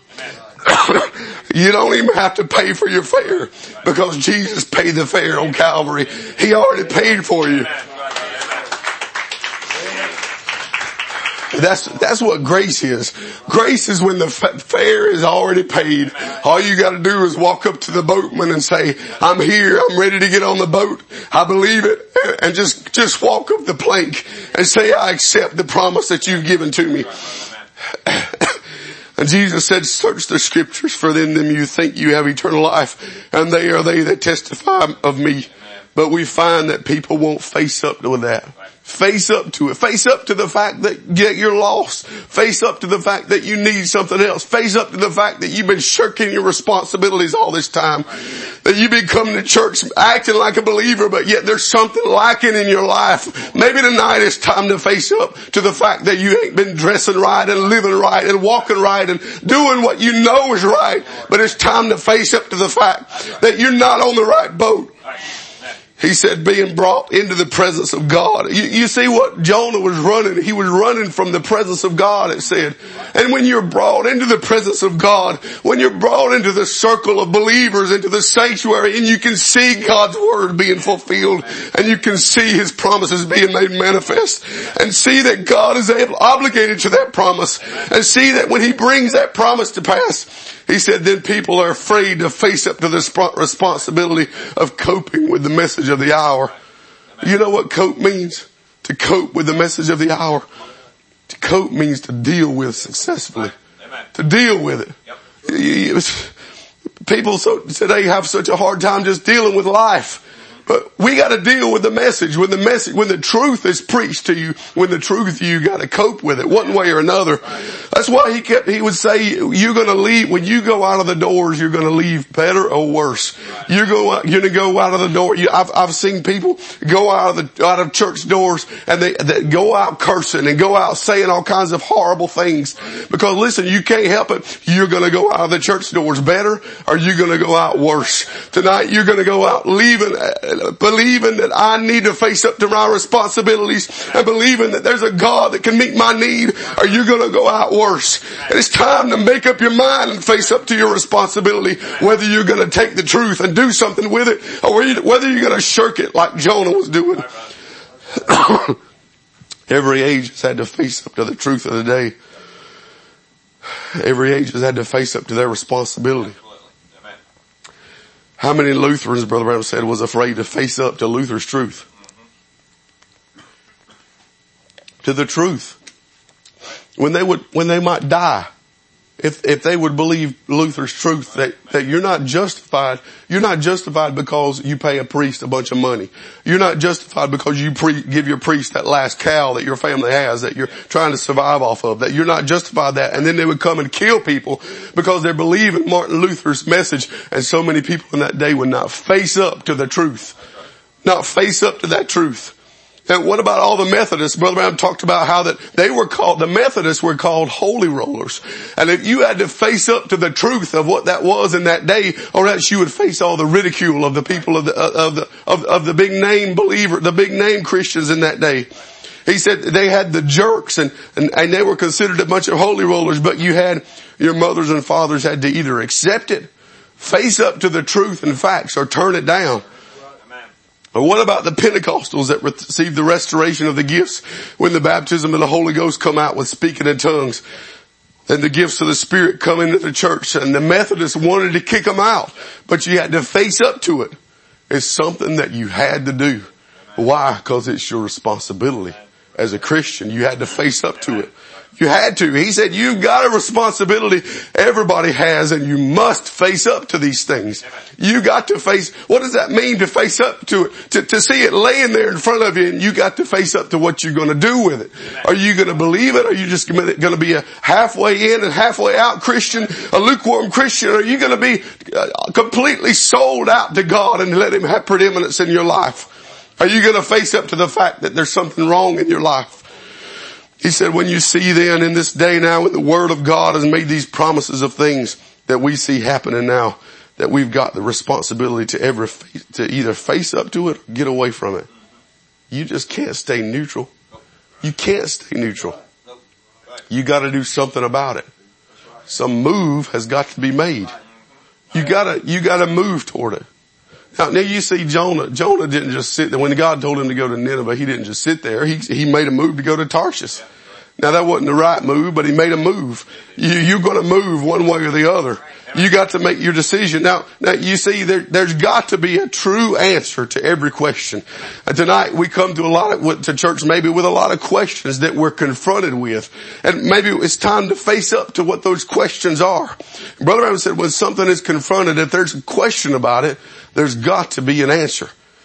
You don't even have to pay for your fare because Jesus paid the fare on Calvary. He already paid for you. That's what grace is. Grace is when the fare is already paid. All you got to do is walk up to the boatman and say, I'm here. I'm ready to get on the boat. I believe it. And just walk up the plank and say, I accept the promise that you've given to me. And Jesus said, search the scriptures, for in them you think you have eternal life, and they are they that testify of me. But we find that people won't face up with that. Face up to it. Face up to the fact that you're lost. Face up to the fact that you need something else. Face up to the fact that you've been shirking your responsibilities all this time. That you've been coming to church acting like a believer, but yet there's something lacking in your life. Maybe tonight it's time to face up to the fact that you ain't been dressing right and living right and walking right and doing what you know is right. But it's time to face up to the fact that you're not on the right boat. He said being brought into the presence of God. You see what Jonah was running? He was running from the presence of God, it said. And when you're brought into the presence of God, when you're brought into the circle of believers, into the sanctuary, and you can see God's word being fulfilled, and you can see his promises being made manifest, and see that God is obligated to that promise, and see that when he brings that promise to pass, he said then people are afraid to face up to the responsibility of coping with the message of the hour. You know what cope means? To cope with the message of the hour. To cope means to deal with successfully. To deal with it. People today have such a hard time just dealing with life. But we gotta deal with the message. When the truth is preached to you, when the truth, you gotta cope with it one way or another. That's why he would say, you're gonna leave, when you go out of the doors, you're gonna leave better or worse. You're gonna go out of the door. I've seen people go out of church doors and they go out cursing and go out saying all kinds of horrible things. Because listen, you can't help it. You're gonna go out of the church doors better or you're gonna go out worse. Tonight you're gonna go out believing that I need to face up to my responsibilities and believing that there's a God that can meet my need, or you're going to go out worse. And it's time to make up your mind and face up to your responsibility, whether you're going to take the truth and do something with it, or whether you're going to shirk it like Jonah was doing. Every age has had to face up to the truth of the day. Every age has had to face up to their responsibility. How many Lutherans, Brother Branham said, was afraid to face up to Luther's truth? To the truth. When they might die. If they would believe Luther's truth that you're not justified because you pay a priest a bunch of money. You're not justified because you give your priest that last cow that your family has that you're trying to survive off of. That you're not justified that. And then they would come and kill people because they believe in Martin Luther's message. And so many people in that day would not face up to the truth. Not face up to that truth. And what about all the Methodists? Brother Branham talked about how that the Methodists were called holy rollers. And if you had to face up to the truth of what that was in that day, or else you would face all the ridicule of the people of the big name believer, the big name Christians in that day. He said they had the jerks and they were considered a bunch of holy rollers, but you had your mothers and fathers had to either accept it, face up to the truth and facts, or turn it down. But what about the Pentecostals that received the restoration of the gifts when the baptism of the Holy Ghost come out with speaking in tongues? And the gifts of the Spirit come into the church, and the Methodists wanted to kick them out. But you had to face up to it. It's something that you had to do. Why? Because it's your responsibility. As a Christian, you had to face up to it. You had to. He said, you've got a responsibility everybody has, and you must face up to these things. You got to face, what does that mean to face up to it? To see it laying there in front of you, and you got to face up to what you're going to do with it. Are you going to believe it? Are you just going to be a halfway in and halfway out Christian, a lukewarm Christian? Or are you going to be completely sold out to God and let him have preeminence in your life? Are you going to face up to the fact that there's something wrong in your life? He said, when you see then in this day now, when the Word of God has made these promises of things that we see happening now, that we've got the responsibility to either face up to it or get away from it. You just can't stay neutral. You can't stay neutral. You got to do something about it. Some move has got to be made. You got to move toward it. Now you see Jonah didn't just sit there. When God told him to go to Nineveh, he didn't just sit there. He made a move to go to Tarshish. Now that wasn't the right move, but he made a move. You're going to move one way or the other. You got to make your decision. Now you see there's got to be a true answer to every question. And tonight we come to church maybe with a lot of questions that we're confronted with. And maybe it's time to face up to what those questions are. Brother Adam said when something is confronted, if there's a question about it, there's got to be an answer.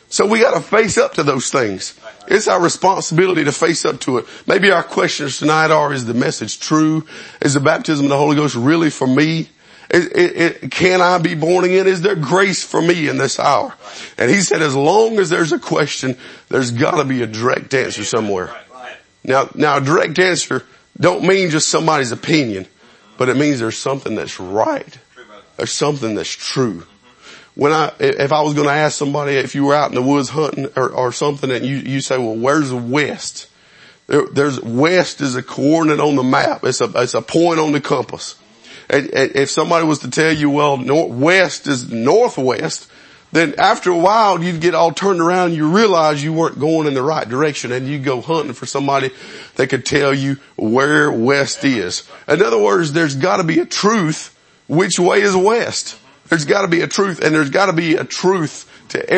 So we got to face up to those things. It's our responsibility to face up to it. Maybe our questions tonight are, is the message true? Is the baptism of the Holy Ghost really for me? Can I be born again? Is there grace for me in this hour? And he said, as long as there's a question, there's got to be a direct answer somewhere. Now a direct answer don't mean just somebody's opinion, but it means there's something that's right. There's something that's true. If I was going to ask somebody, if you were out in the woods hunting or something, and you say, well, where's the west? There's west is a coordinate on the map. It's a point on the compass. And if somebody was to tell you, well, west is northwest, then after a while you'd get all turned around and you realize you weren't going in the right direction, and you go hunting for somebody that could tell you where west is. In other words, there's got to be a truth which way is west. There's got to be a truth, and there's got to be a truth to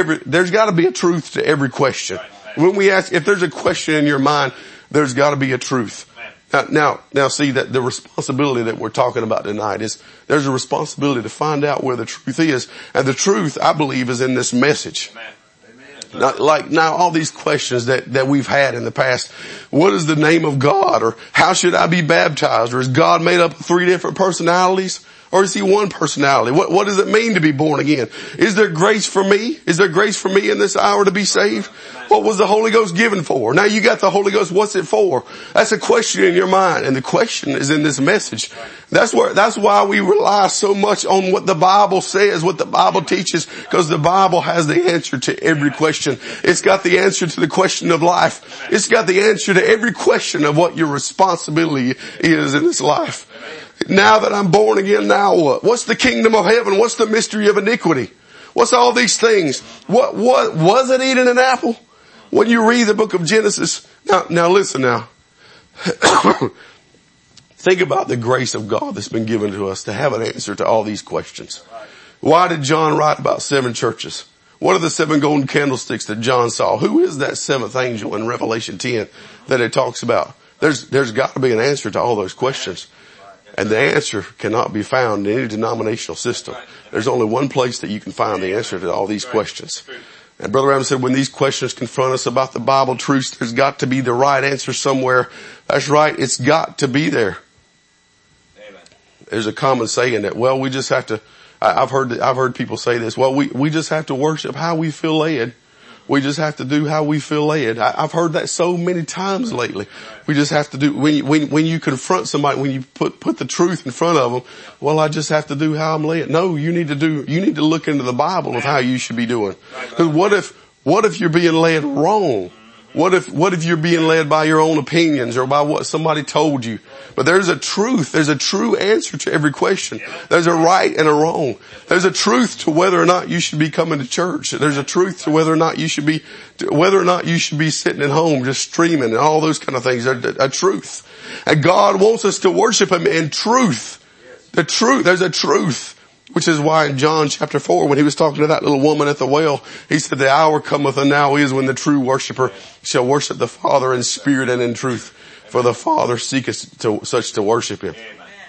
every question. When we ask, if there's a question in your mind, there's got to be a truth. Now see that the responsibility that we're talking about tonight is there's a responsibility to find out where the truth is. And the truth, I believe, is in this message. Now all these questions that we've had in the past. What is the name of God? Or how should I be baptized? Or is God made up of 3 different personalities? Or is he one personality? What does it mean to be born again? Is there grace for me? Is there grace for me in this hour to be saved? What was the Holy Ghost given for? Now you got the Holy Ghost, what's it for? That's a question in your mind, and the question is in this message. That's why we rely so much on what the Bible says, what the Bible teaches, because the Bible has the answer to every question. It's got the answer to the question of life. It's got the answer to every question of what your responsibility is in this life. Now that I'm born again, now what? What's the kingdom of heaven? What's the mystery of iniquity? What's all these things? What was it eating an apple? When you read the book of Genesis, now listen now. Think about the grace of God that's been given to us to have an answer to all these questions. Why did John write about 7 churches? What are the 7 golden candlesticks that John saw? Who is that 7th angel in Revelation 10 that it talks about? There's got to be an answer to all those questions. And the answer cannot be found in any denominational system. There's only one place that you can find the answer to all these questions. And Brother Adam said, when these questions confront us about the Bible truths, there's got to be the right answer somewhere. That's right. It's got to be there. Amen. There's a common saying that, well, we just have to, I've heard people say this, well, we just have to worship how we feel led. We just have to do how we feel led. I've heard that so many times lately. We just have to do, when you confront somebody, when you put the truth in front of them, well, I just have to do how I'm led. No, you need to look into the Bible of how you should be doing. Because what if you're being led wrong? What if you're being led by your own opinions or by what somebody told you? But there's a truth. There's a true answer to every question. There's a right and a wrong. There's a truth to whether or not you should be coming to church. There's a truth to whether or not you should be sitting at home just streaming and all those kind of things. There's a truth. And God wants us to worship Him in truth. The truth. There's a truth. Which is why in John chapter 4, when He was talking to that little woman at the well, He said, the hour cometh and now is when the true worshiper shall worship the Father in spirit and in truth. For the Father seeketh such to worship Him.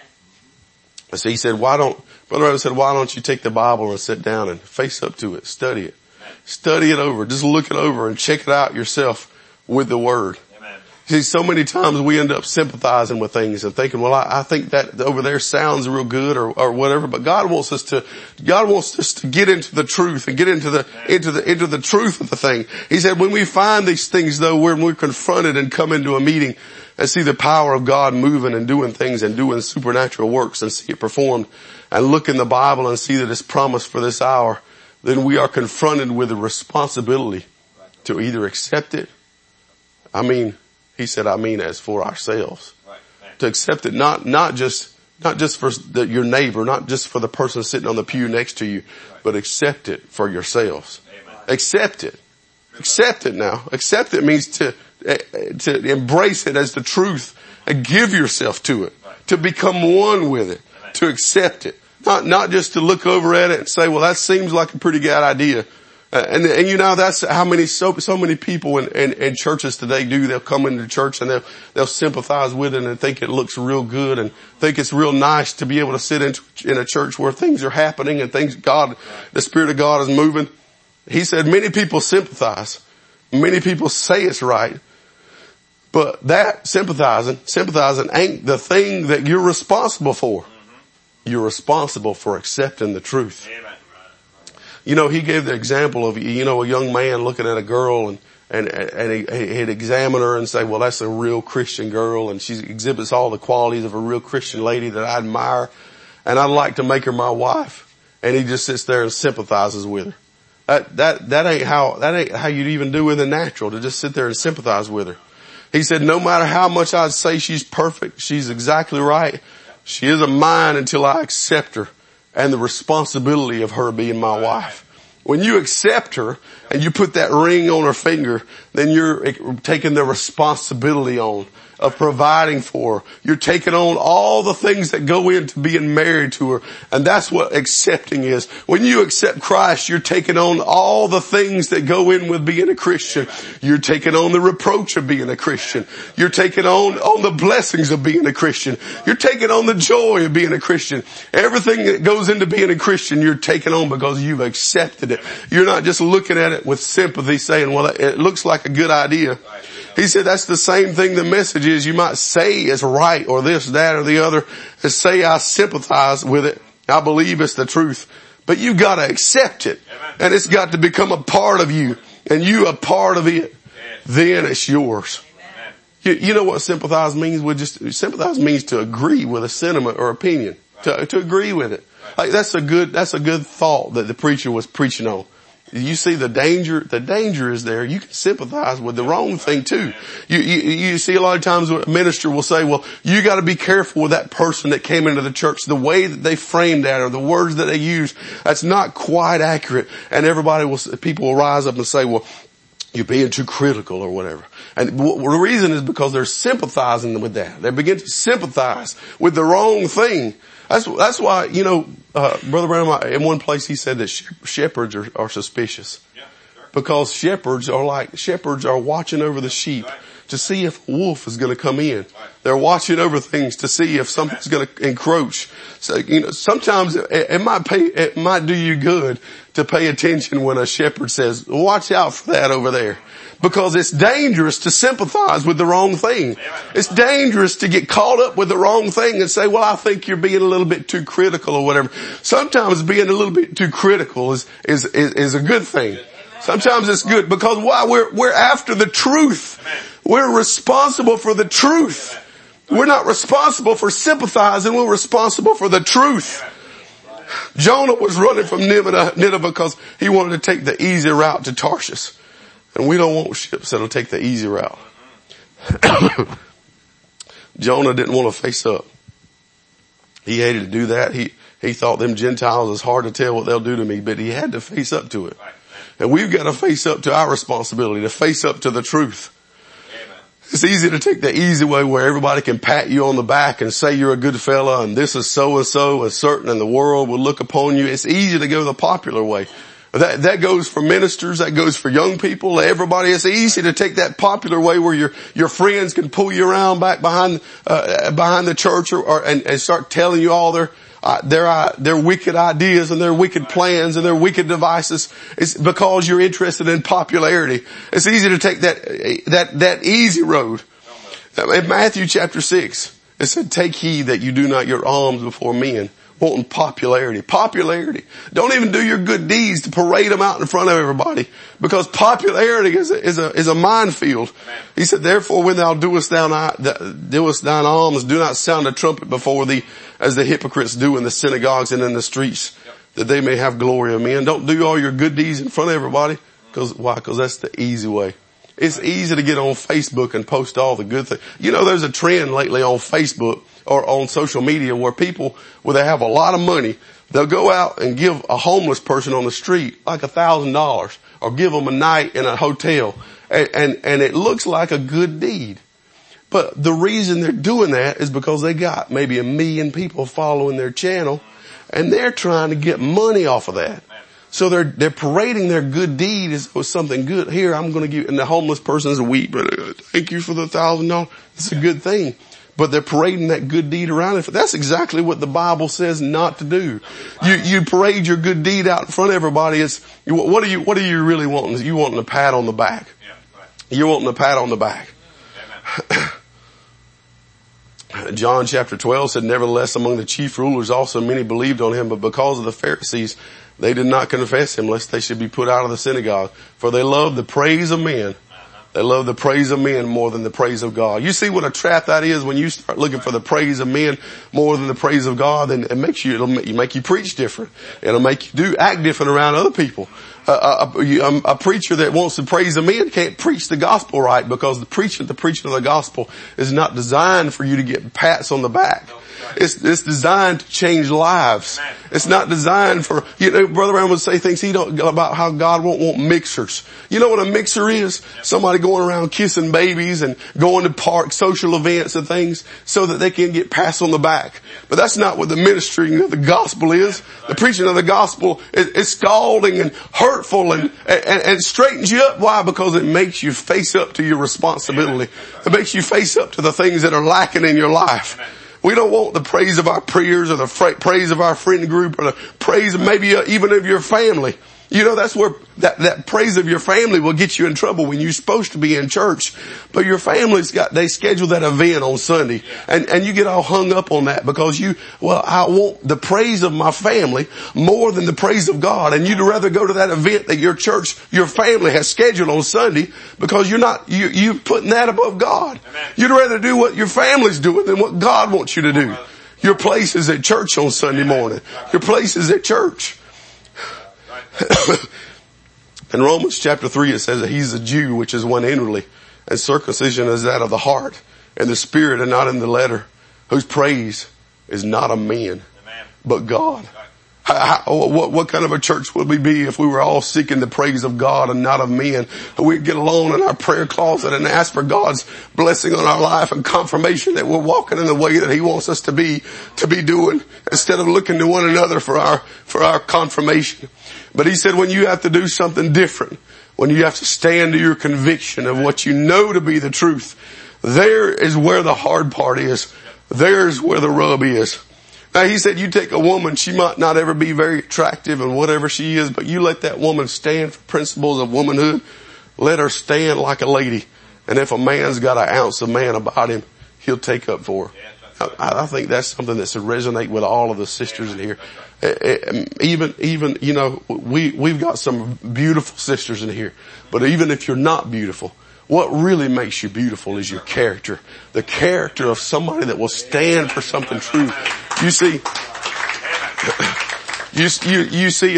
So He said, Brother Adam said, why don't you take the Bible and sit down and face up to it, study it. Study it over. Just look it over and check it out yourself with the Word. See, so many times we end up sympathizing with things and thinking, well, I think that over there sounds real good or whatever, but God wants us to get into the truth and get into the truth of the thing. He said, when we find these things though, when we're confronted and come into a meeting and see the power of God moving and doing things and doing supernatural works and see it performed and look in the Bible and see that it's promised for this hour, then we are confronted with a responsibility to either accept it. He said, as for ourselves. Right. To accept it, not just for your neighbor, not just for the person sitting on the pew next to you, but accept it for yourselves. Amen. Accept it. Accept it now. Accept it means to embrace it as the truth and give yourself to it. Right. To become one with it. Amen. To accept it. Not just to look over at it and say, well, that seems like a pretty good idea. And that's how so many people in churches today do. They'll come into church and they'll sympathize with it and think it looks real good and think it's real nice to be able to sit in a church where things are happening and the Spirit of God is moving. he said many people sympathize. Many people say it's right. But that sympathizing ain't the thing that you're responsible for. You're responsible for accepting the truth. Amen. You know, he gave the example of, you know, a young man looking at a girl and he'd examine her and say, well, that's a real Christian girl and she exhibits all the qualities of a real Christian lady that I admire and I'd like to make her my wife. And he just sits there and sympathizes with her. That ain't how you'd even do in the natural, to just sit there and sympathize with her. He said, no matter how much I'd say she's perfect, she's exactly right, she isn't mine until I accept her and the responsibility of her being my wife. When you accept her and you put that ring on her finger, then you're taking the responsibility on of providing for her. You're taking on all the things that go into being married to her. And that's what accepting is. When you accept Christ, you're taking on all the things that go in with being a Christian. You're taking on the reproach of being a Christian. You're taking on the blessings of being a Christian. You're taking on the joy of being a Christian. Everything that goes into being a Christian, you're taking on because you've accepted it. You're not just looking at it with sympathy saying, well, it looks like a good idea. He said that's the same thing the message is. You might say it's right or this, that, or the other, and say I sympathize with it. I believe it's the truth. But you gotta accept it. Amen. And it's got to become a part of you. And you a part of it. Yes. Then it's yours. You know what sympathize means? Sympathize means to agree with a sentiment or opinion. Right. To agree with it. Right. Like that's a good thought that the preacher was preaching on. You see the danger is there. You can sympathize with the wrong thing too. You see a lot of times a minister will say, well, you gotta be careful with that person that came into the church. The way that they framed that or the words that they use, that's not quite accurate. And people will rise up and say, well, you're being too critical or whatever. And the reason is because they're sympathizing with that. They begin to sympathize with the wrong thing. That's why, you know, Brother Branham, in one place he said that shepherds are suspicious. Yeah, sure. Because shepherds are watching over the sheep to see if a wolf is going to come in. Right. They're watching over things to see if something's going to encroach. So, you know, sometimes it might do you good to pay attention when a shepherd says, watch out for that over there. Because it's dangerous to sympathize with the wrong thing. It's dangerous to get caught up with the wrong thing and say, well, I think you're being a little bit too critical or whatever. Sometimes being a little bit too critical is a good thing. Sometimes it's good because why? We're after the truth. We're responsible for the truth. We're not responsible for sympathizing. We're responsible for the truth. Jonah was running from Nineveh because he wanted to take the easy route to Tarshish. And we don't want ships that'll take the easy route. Jonah didn't want to face up. He hated to do that. He thought them Gentiles is hard to tell what they'll do to me, but he had to face up to it. And we've got to face up to our responsibility, to face up to the truth. It's easy to take the easy way where everybody can pat you on the back and say you're a good fella and this is so and so and certain and the world will look upon you. It's easy to go the popular way. That goes for ministers, that goes for young people, everybody. It's easy to take that popular way where your friends can pull you around back behind the church and start telling you all their wicked ideas and their wicked plans and their wicked devices. It's because you're interested in popularity. It's easy to take that easy road. In Matthew chapter 6, it said, take heed that you do not your alms before men, wanting popularity. Popularity. Don't even do your good deeds to parade them out in front of everybody, because popularity is a minefield. He said, therefore when thou doest thine alms, do not sound a trumpet before thee, as the hypocrites do in the synagogues and in the streets, that they may have glory of men. Don't do all your good deeds in front of everybody. Why? Because that's the easy way. It's easy to get on Facebook and post all the good things. You know, there's a trend lately on Facebook or on social media where people, where they have a lot of money, they'll go out and give a homeless person on the street like $1,000 or give them a night in a hotel. And it looks like a good deed. But the reason they're doing that is because they got maybe 1 million people following their channel and they're trying to get money off of that. So they're parading their good deed as something good. Here, I'm going to give, and the homeless person is weep, but thank you for the $1,000. It's a good thing. but they're parading that good deed around it. That's exactly what the Bible says not to do. You parade your good deed out in front of everybody. What are you really wanting? You wanting a pat on the back. You're wanting a pat on the back. John chapter 12 said, nevertheless, among the chief rulers also many believed on him, but because of the Pharisees, they did not confess him, lest they should be put out of the synagogue. For they loved the praise of men. They love the praise of men more than the praise of God. You see what a trap that is when you start looking for the praise of men more than the praise of God, then it'll make you preach different. It'll make you act different around other people. A preacher that wants to praise the men can't preach the gospel right, because the preaching of the gospel is not designed for you to get pats on the back. It's designed to change lives. It's not designed for, Brother Brown would say things about how God won't want mixers. You know what a mixer is? Somebody going around kissing babies and going to parks, social events and things so that they can get pats on the back. But that's not what the ministry of the gospel is. The preaching of the gospel is scalding and hurtful and straightens you up. Why? Because it makes you face up to your responsibility. It makes you face up to the things that are lacking in your life. We don't want the praise of our peers or the praise of our friend group or the praise of maybe even of your family. That's where that praise of your family will get you in trouble when you're supposed to be in church. But your family's they schedule that event on Sunday and you get all hung up on that because I want the praise of my family more than the praise of God. And you'd rather go to that event that your church, your family has scheduled on Sunday because you're putting that above God. Amen. You'd rather do what your family's doing than what God wants you to do. Your place is at church on Sunday morning. Your place is at church. In Romans chapter 3 it says that he's a Jew, which is one inwardly, and circumcision is that of the heart and the spirit and not in the letter, whose praise is not of men, but God. What kind of a church would we be if we were all seeking the praise of God and not of men? We'd get alone in our prayer closet and ask for God's blessing on our life and confirmation that we're walking in the way that he wants us to be doing, instead of looking to one another for our confirmation. But he said when you have to do something different, when you have to stand to your conviction of what you know to be the truth, there is where the hard part is. There's where the rub is. Now he said you take a woman, she might not ever be very attractive and whatever she is, but you let that woman stand for principles of womanhood. Let her stand like a lady. And if a man's got an ounce of man about him, he'll take up for her. I think that's something that's to resonate with all of the sisters in here. Even, we've got some beautiful sisters in here, but even if you're not beautiful, what really makes you beautiful is your character. The character of somebody that will stand for something true. You see, you see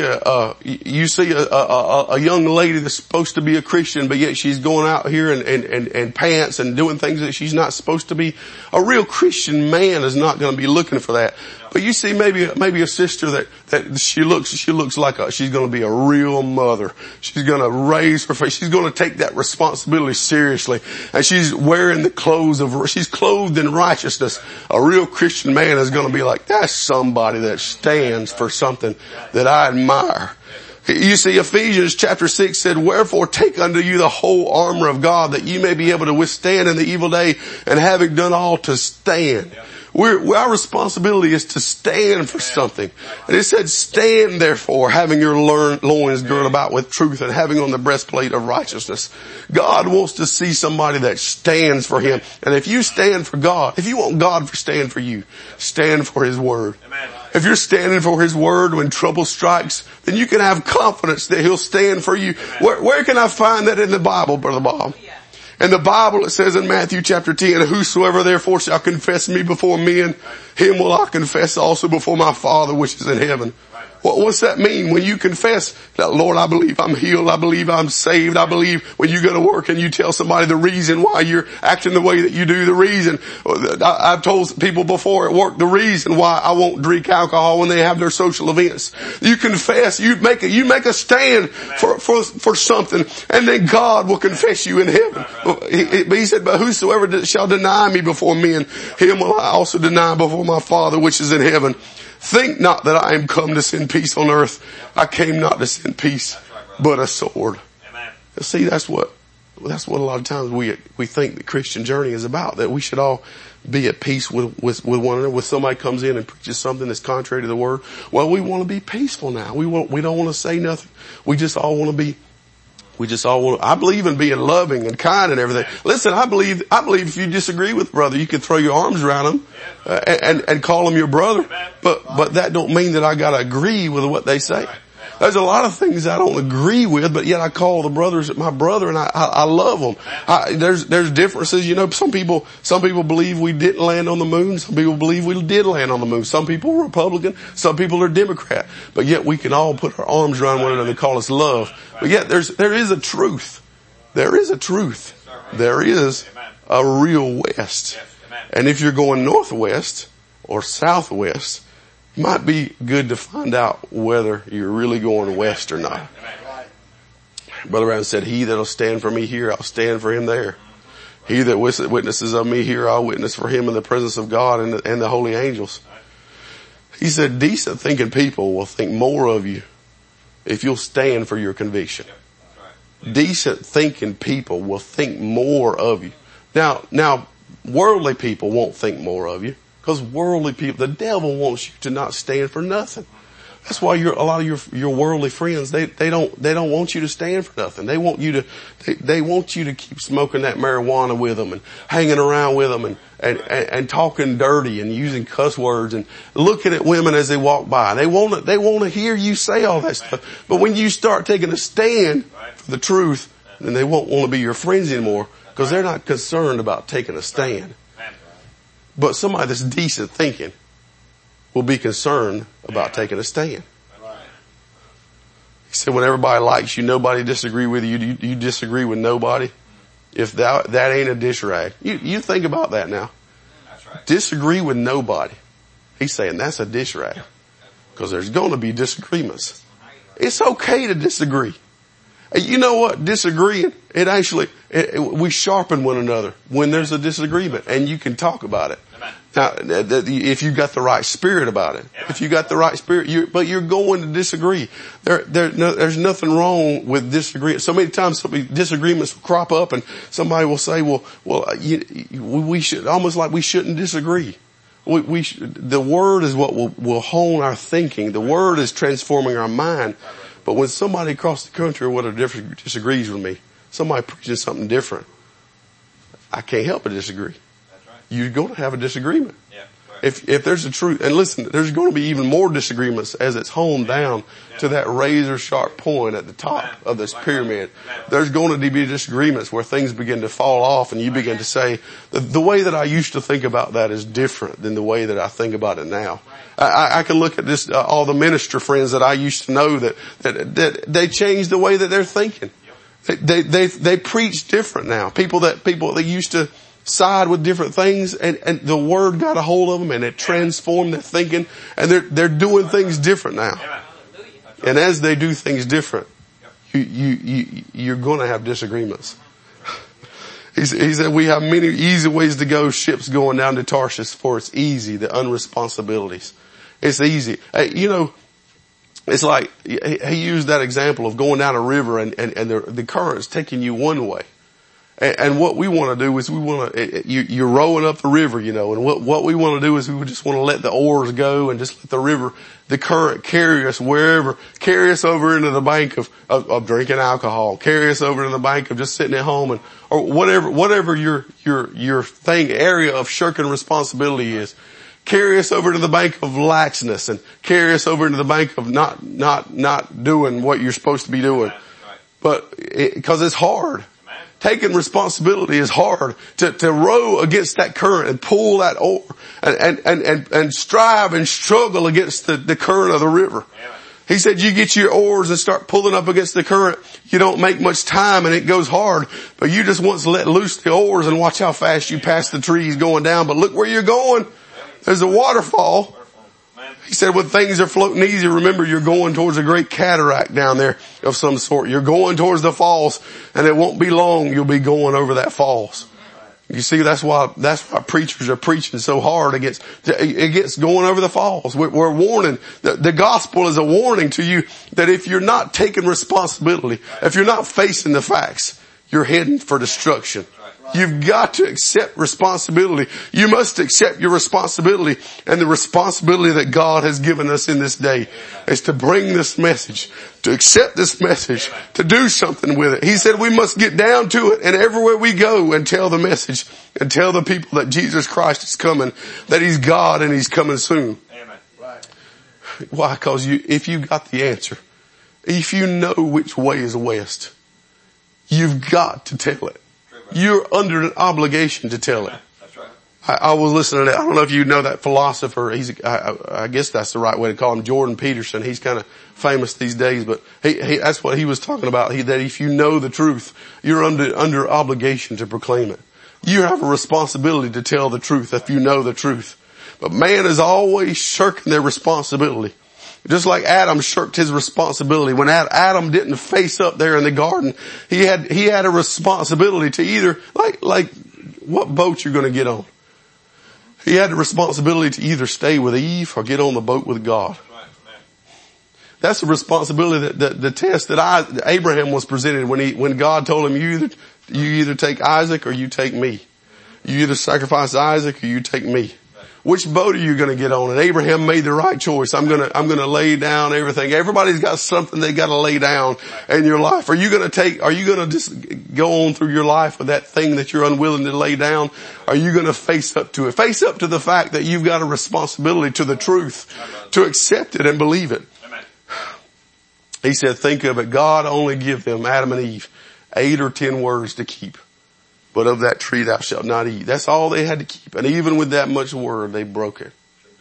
a young lady that's supposed to be a Christian, but yet she's going out here and pants and doing things that she's not supposed to be. A real Christian man is not going to be looking for that. But you see maybe a sister that she looks like she's going to be a real mother. She's going to raise her face. She's going to take that responsibility seriously. And she's wearing the clothes she's clothed in righteousness. A real Christian man is going to be like, that's somebody that stands for something that I admire. You see, Ephesians chapter 6 said, wherefore take unto you the whole armor of God, that you may be able to withstand in the evil day, and having done all to stand. Our responsibility is to stand for something. And it said, stand therefore, having your loins girded about with truth and having on the breastplate of righteousness. God wants to see somebody that stands for him. And if you stand for God, if you want God to stand for you, stand for his word. If you're standing for his word when trouble strikes, then you can have confidence that he'll stand for you. Where can I find that in the Bible, Brother Bob? In the Bible it says in Matthew chapter 10, whosoever therefore shall confess me before men, him will I confess also before my Father which is in heaven. What's that mean? When you confess that, Lord, I believe I'm healed. I believe I'm saved. I believe when you go to work and you tell somebody the reason why you're acting the way that you do, the reason. I've told people before at work the reason why I won't drink alcohol when they have their social events. You confess, you make a stand for something, and then God will confess you in heaven. But he said, but whosoever shall deny me before men, him will I also deny before my Father which is in heaven. Think not that I am come to send peace on earth. I came not to send peace, but a sword. See, that's what that's what a lot of times we think the Christian journey is about, that we should all be at peace with one another. When somebody comes in and preaches something that's contrary to the word, well, we want to be peaceful now. We don't want to say nothing. We just all want to be, I believe in being loving and kind and everything. Listen, I believe if you disagree with a brother, you can throw your arms around him, and call him your brother. But that don't mean that I gotta agree with what they say. There's a lot of things I don't agree with, but yet I call the brothers my brother, and I love them. There's differences. You know, some people believe we didn't land on the moon. Some people believe we did land on the moon. Some people are Republican. Some people are Democrat. But yet we can all put our arms around one another and call us love. But yet there is a truth. There is a truth. There is a real West. And if you're going northwest or southwest, it might be good to find out whether you're really going west or not. Brother Brown said, he that'll stand for me here, I'll stand for him there. He that witnesses of me here, I'll witness for him in the presence of God and the holy angels. He said, decent thinking people will think more of you if you'll stand for your conviction. Decent thinking people will think more of you. Now, worldly people won't think more of you. Because worldly people, the devil wants you to not stand for nothing. That's why a lot of your worldly friends, they don't want you to stand for nothing. They want you to keep smoking that marijuana with them and hanging around with them and talking dirty and using cuss words and looking at women as they walk by. They want to hear you say all that stuff. But when you start taking a stand for the truth, then they won't want to be your friends anymore, because they're not concerned about taking a stand. But somebody that's decent thinking will be concerned about taking a stand. He said, when everybody likes you, nobody disagree with you, you disagree with nobody. If that ain't a dish rag. You think about that now. Disagree with nobody. He's saying that's a dish rag. Because there's going to be disagreements. It's okay to disagree. You know what? Disagreeing, we sharpen one another when there's a disagreement, and you can talk about it. Now, if you got the right spirit about it, if you got the right spirit, but you're going to disagree. There's nothing wrong with disagreeing. So many times disagreements will crop up, and somebody will say, we should, almost like we shouldn't disagree. The word is what will hone our thinking. The word is transforming our mind. But when somebody across the country or whatever disagrees with me, somebody preaching something different, I can't help but disagree. That's right. You're going to have a disagreement. Yeah, right. If there's a truth, and listen, there's going to be even more disagreements as it's honed down to that razor sharp point at the top of this pyramid. There's going to be disagreements where things begin to fall off, and you begin to say, the way that I used to think about that is different than the way that I think about it now. I can look at this, all the minister friends that I used to know that they changed the way that they're thinking. They preach different now. People that used to side with different things, and the word got a hold of them, and it transformed their thinking, and they're doing things different now. And as they do things different, you're going to have disagreements. He said, we have many easy ways to go, ships going down to Tarshish, for it's easy, the unresponsibilities. It's easy. You know, it's like, he used that example of going down a river and the current's taking you one way. And what we want to do is you're rowing up the river, you know, and what we want to do is we just want to let the oars go and just let the current carry us wherever, carry us over into the bank of drinking alcohol, carry us over to the bank of just sitting at home, or whatever your area of shirking responsibility is. Carry us over to the bank of laxness, and carry us over into the bank of not doing what you're supposed to be doing. But because it's hard. Taking responsibility is hard to row against that current and pull that oar and strive and struggle against the current of the river. He said you get your oars and start pulling up against the current. You don't make much time and it goes hard, but you just want to let loose the oars and watch how fast you pass the trees going down. But look where you're going. There's a waterfall. He said when things are floating easy, remember you're going towards a great cataract down there of some sort. You're going towards the falls, and it won't be long you'll be going over that falls. You see, that's why preachers are preaching so hard against going over the falls. We're warning. The gospel is a warning to you that if you're not taking responsibility, if you're not facing the facts, you're heading for destruction. You've got to accept responsibility. You must accept your responsibility, and the responsibility that God has given us in this day is to bring this message, to accept this message, to do something with it. He said we must get down to it, and everywhere we go and tell the message and tell the people that Jesus Christ is coming, that He's God and He's coming soon. Amen. Right. Why? Because if you got the answer, if you know which way is west, you've got to tell it. You're under an obligation to tell it. That's right. I was listening to that. I don't know if you know that philosopher. I guess that's the right way to call him, Jordan Peterson. He's kind of famous these days, but that's what he was talking about. That if you know the truth, you're under obligation to proclaim it. You have a responsibility to tell the truth if you know the truth. But man is always shirking their responsibility. Just like Adam shirked his responsibility. When Adam didn't face up there in the garden, he had a responsibility to either, like what boat you're going to get on. He had the responsibility to either stay with Eve or get on the boat with God. That's the responsibility that the test that Abraham was presented when God told him, you either take Isaac or you take me. You either sacrifice Isaac or you take me. Which boat are you going to get on? And Abraham made the right choice. I'm going to lay down everything. Everybody's got something they got to lay down in your life. Are you going to just go on through your life with that thing that you're unwilling to lay down? Are you going to face up to it? Face up to the fact that you've got a responsibility to the truth, to accept it and believe it. He said, think of it. God only give them, Adam and Eve, 8 or 10 words to keep. But of that tree thou shalt not eat. That's all they had to keep. And even with that much word, they broke it.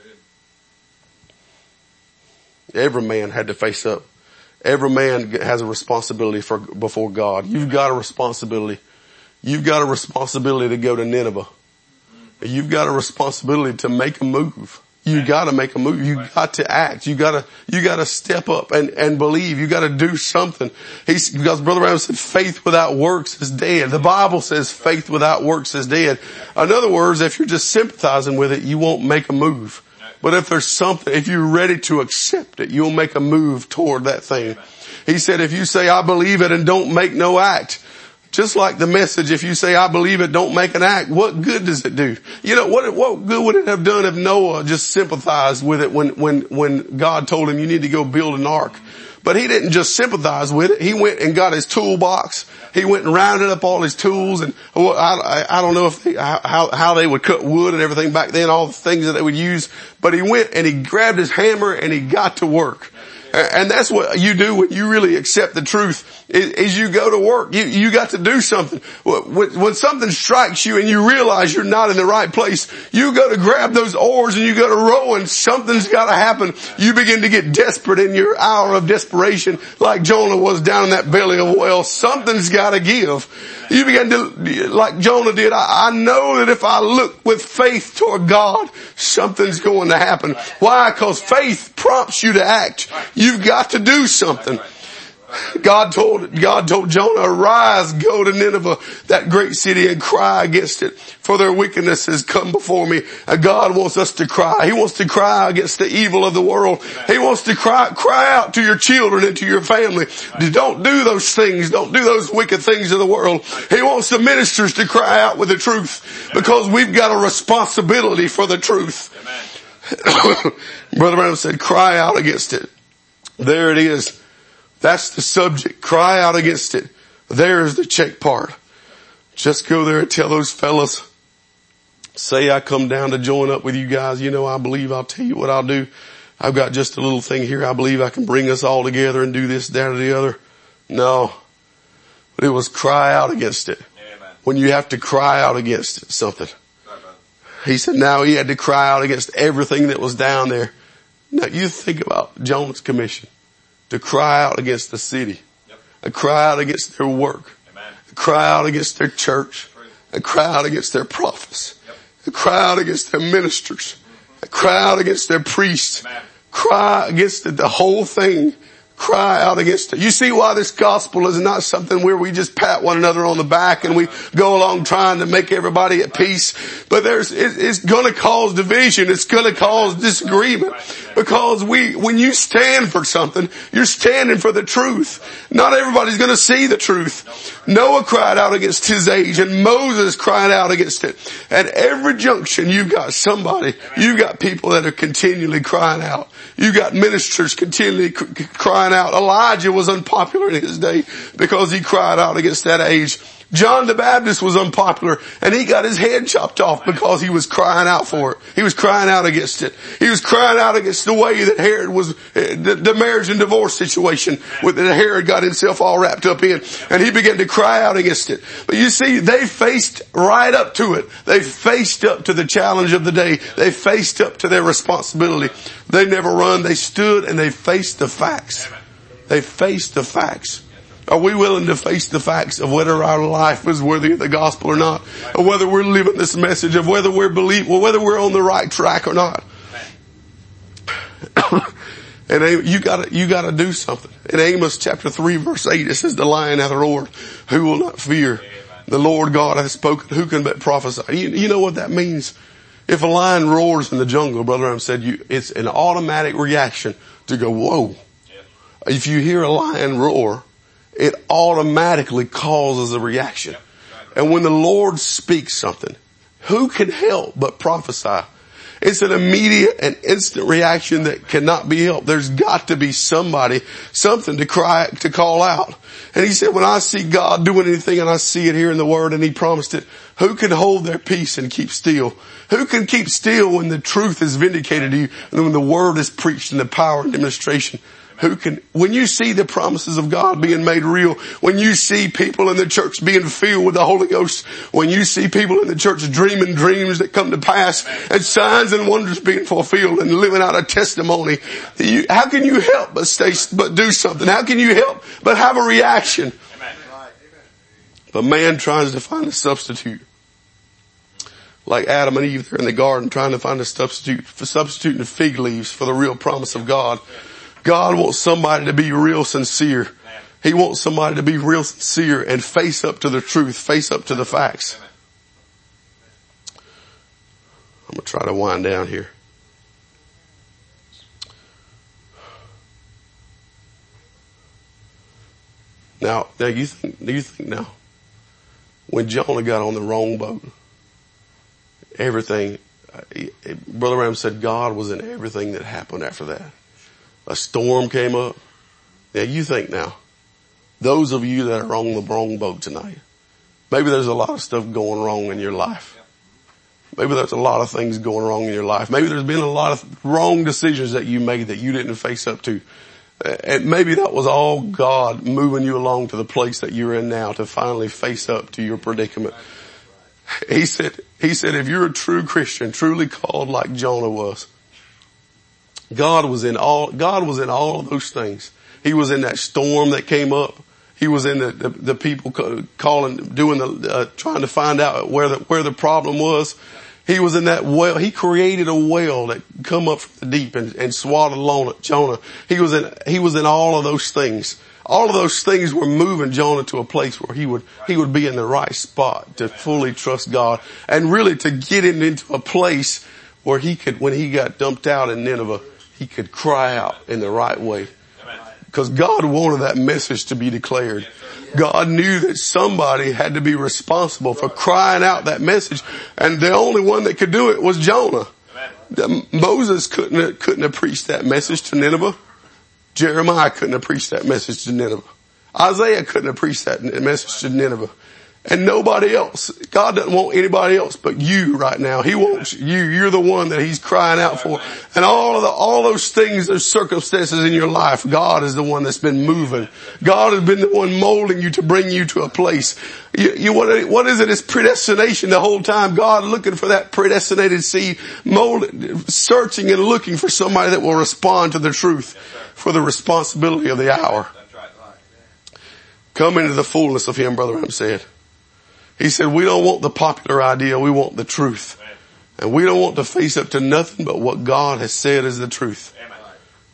Every man had to face up. Every man has a responsibility before God. You've got a responsibility. You've got a responsibility to go to Nineveh. You've got a responsibility to make a move. You gotta make a move. You got to act. You gotta step up and believe. You gotta do something. Because Brother Branham said faith without works is dead. The Bible says faith without works is dead. In other words, if you're just sympathizing with it, you won't make a move. But if there's something, if you're ready to accept it, you'll make a move toward that thing. He said if you say I believe it and don't make no act, just like the message, if you say, I believe it, don't make an act, what good does it do? You know, what good would it have done if Noah just sympathized with it when God told him you need to go build an ark? But he didn't just sympathize with it. He went and got his toolbox. He went and rounded up all his tools, and I don't know if how they would cut wood and everything back then, all the things that they would use. But he went and he grabbed his hammer and he got to work. And that's what you do when you really accept the truth, is you go to work. You got to do something. When something strikes you and you realize you're not in the right place, you go to grab those oars and you go to row, and something's got to happen. You begin to get desperate in your hour of desperation, like Jonah was down in that belly of a whale. Something's got to give. You begin to, like Jonah did, I know that if I look with faith toward God, something's going to happen. Why? Because faith prompts you to act. You've got to do something. God told Jonah, arise, go to Nineveh, that great city, and cry against it, for their wickedness has come before me. And God wants us to cry. He wants to cry against the evil of the world. He wants to cry out to your children and to your family. Don't do those things. Don't do those wicked things of the world. He wants the ministers to cry out with the truth, because we've got a responsibility for the truth. Brother Branham said, cry out against it. There it is. That's the subject. Cry out against it. There's the check part. Just go there and tell those fellas, say I come down to join up with you guys. You know, I believe I'll tell you what I'll do. I've got just a little thing here. I believe I can bring us all together and do this, that, or the other. No. But it was cry out against it. Amen. When you have to cry out against something. He said now he had to cry out against everything that was down there. Now you think about Jonah's commission. To cry out against the city. And cry out against their work. And cry out against their church. And cry out against their prophets. And cry out against their ministers. And cry out against their priests. Cry against the whole thing. cry out against it. You see why this gospel is not something where we just pat one another on the back and we go along trying to make everybody at peace. But it's gonna cause division. It's gonna cause disagreement. Because when you stand for something, you're standing for the truth. Not everybody's gonna see the truth. Noah cried out against his age and Moses cried out against it. At every junction you've got somebody, you've got people that are continually crying out. You've got ministers continually crying out. Elijah was unpopular in his day because he cried out against that age. John the Baptist was unpopular and he got his head chopped off because he was crying out for it. He was crying out against it. He was crying out against the way that Herod was, the marriage and divorce situation that Herod got himself all wrapped up in, and he began to cry out against it. But you see, they faced right up to it. They faced up to the challenge of the day. They faced up to their responsibility. They never run. They stood and they faced the facts. They faced the facts. Are we willing to face the facts of whether our life is worthy of the gospel or not? Or whether we're living this message of whether we're whether we're on the right track or not? And you gotta do something. In Amos chapter 3 verse 8 it says, the lion hath roared, who will not fear? The Lord God hath spoken, who can but prophesy? You know what that means? If a lion roars in the jungle, Brother Ram said, it's an automatic reaction to go, whoa. If you hear a lion roar, it automatically causes a reaction. And when the Lord speaks something, who can help but prophesy? It's an immediate and instant reaction that cannot be helped. There's got to be somebody, something to call out. And he said, when I see God doing anything and I see it here in the Word and He promised it, who can hold their peace and keep still? Who can keep still when the truth is vindicated to you and when the Word is preached in the power and demonstration? When you see the promises of God being made real, when you see people in the church being filled with the Holy Ghost, when you see people in the church dreaming dreams that come to pass and signs and wonders being fulfilled and living out a testimony, how can you help but do something? How can you help but have a reaction? But man tries to find a substitute. Like Adam and Eve, they're in the garden trying to find a substitute for substituting fig leaves for the real promise of God. God wants somebody to be real sincere. He wants somebody to be real sincere and face up to the truth, face up to the facts. I'm going to try to wind down here. Now you think now, when Jonah got on the wrong boat, everything, Brother Ram said God was in everything that happened after that. A storm came up. Now you think now, those of you that are on the wrong boat tonight, maybe there's a lot of stuff going wrong in your life. Maybe there's a lot of things going wrong in your life. Maybe there's been a lot of wrong decisions that you made that you didn't face up to. And maybe that was all God moving you along to the place that you're in now to finally face up to your predicament. He said, if you're a true Christian, truly called like Jonah was, God was in all of those things. He was in that storm that came up. He was in the people calling, trying to find out where the problem was. He was in that well. He created a well that come up from the deep and swallowed Jonah. He was in all of those things. All of those things were moving Jonah to a place where he would be in the right spot to fully trust God and really to get him into a place where he could, when he got dumped out in Nineveh, he could cry out in the right way. Because God wanted that message to be declared. God knew that somebody had to be responsible for crying out that message. And the only one that could do it was Jonah. Moses couldn't have preached that message to Nineveh. Jeremiah couldn't have preached that message to Nineveh. Isaiah couldn't have preached that message to Nineveh. And nobody else. God doesn't want anybody else but you right now. He wants you. You're the one that He's crying out for. And all those things, those circumstances in your life, God is the one that's been moving. God has been the one molding you to bring you to a place. What is it? It's predestination the whole time. God looking for that predestinated seed, searching and looking for somebody that will respond to the truth for the responsibility of the hour. Come into the fullness of Him, Brother Ram said. He said, we don't want the popular idea, we want the truth. And we don't want to face up to nothing but what God has said is the truth.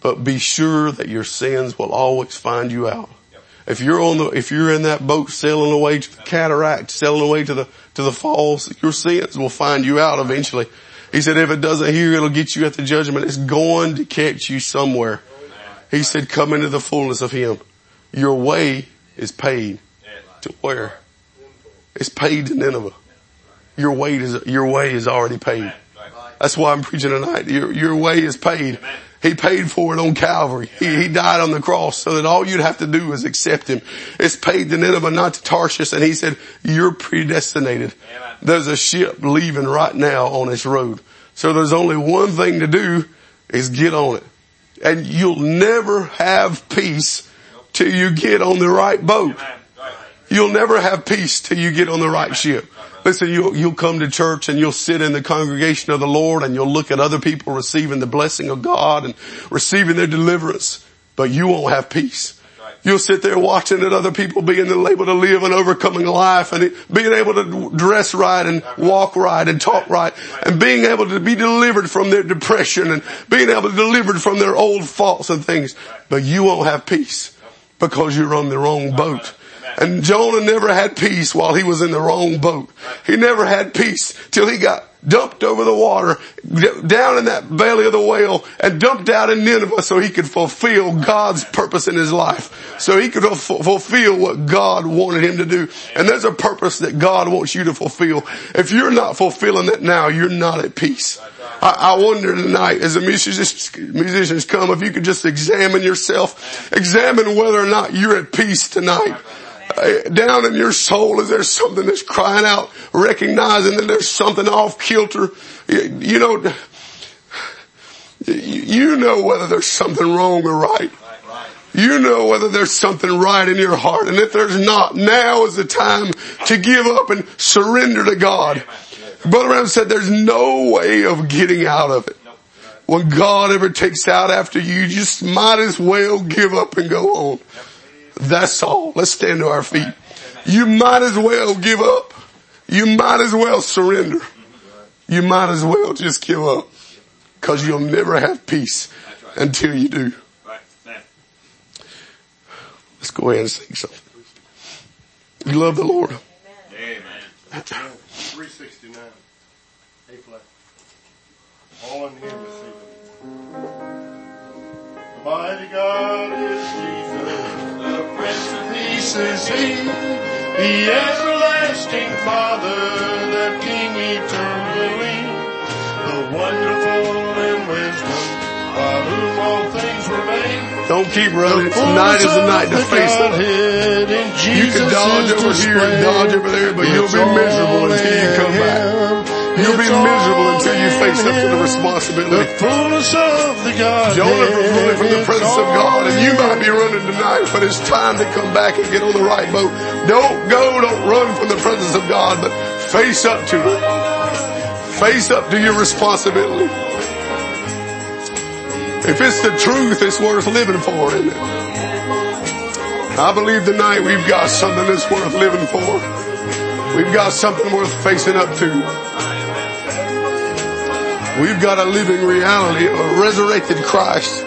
but be sure that your sins will always find you out. If you're in that boat sailing away to the cataract, sailing away to the falls, your sins will find you out eventually. He said, if it doesn't here, it'll get you at the judgment. It's going to catch you somewhere. He said, come into the fullness of Him. Your way is paid. To where? It's paid to Nineveh. Your way is already paid. That's why I'm preaching tonight. Your way is paid. He paid for it on Calvary. He died on the cross so that all you'd have to do is accept Him. It's paid to Nineveh, not to Tarshish. And He said, you're predestinated. There's a ship leaving right now on this road. So there's only one thing to do is get on it. And you'll never have peace till you get on the right boat. You'll never have peace till you get on the right ship. Listen, you'll come to church and you'll sit in the congregation of the Lord and you'll look at other people receiving the blessing of God and receiving their deliverance, but you won't have peace. You'll sit there watching at other people being able to live an overcoming life and being able to dress right and walk right and talk right and being able to be delivered from their depression and being able to be delivered from their old faults and things, but you won't have peace because you're on the wrong boat. And Jonah never had peace while he was in the wrong boat. He never had peace till he got dumped over the water, down in that belly of the whale, and dumped out in Nineveh so he could fulfill God's purpose in his life. So he could fulfill what God wanted him to do. And there's a purpose that God wants you to fulfill. If you're not fulfilling that now, you're not at peace. I wonder tonight, as the musicians come, if you could just examine yourself, examine whether or not you're at peace tonight. Down in your soul, is there something that's crying out, recognizing that there's something off kilter? You know whether there's something wrong or right. You know whether there's something right in your heart. And if there's not, now is the time to give up and surrender to God. Brother Branham said there's no way of getting out of it. When God ever takes out after you, you just might as well give up and go on. That's all. Let's stand to our feet. You might as well give up. You might as well surrender. You might as well just give up. Because you'll never have peace until you do. Let's go ahead and sing something. You love the Lord. Amen. 369. A flat. All in Him is secret. The mighty God is Jesus. Prince of Peace is He, the everlasting Father, the King eternally, the wonderful in wisdom, by whom all things were made. Don't keep running. Tonight is the night to face it. You can dodge over here and dodge over there, but you'll be miserable until you come back. You'll be miserable until you face up to the responsibility. The fullness of the Godhead. Jonah was running from the presence of God, and you might be running tonight, but it's time to come back and get on the right boat. Don't run from the presence of God, but face up to it. Face up to your responsibility. If it's the truth, it's worth living for, isn't it? I believe tonight we've got something that's worth living for. We've got something worth facing up to. We've got a living reality of a resurrected Christ.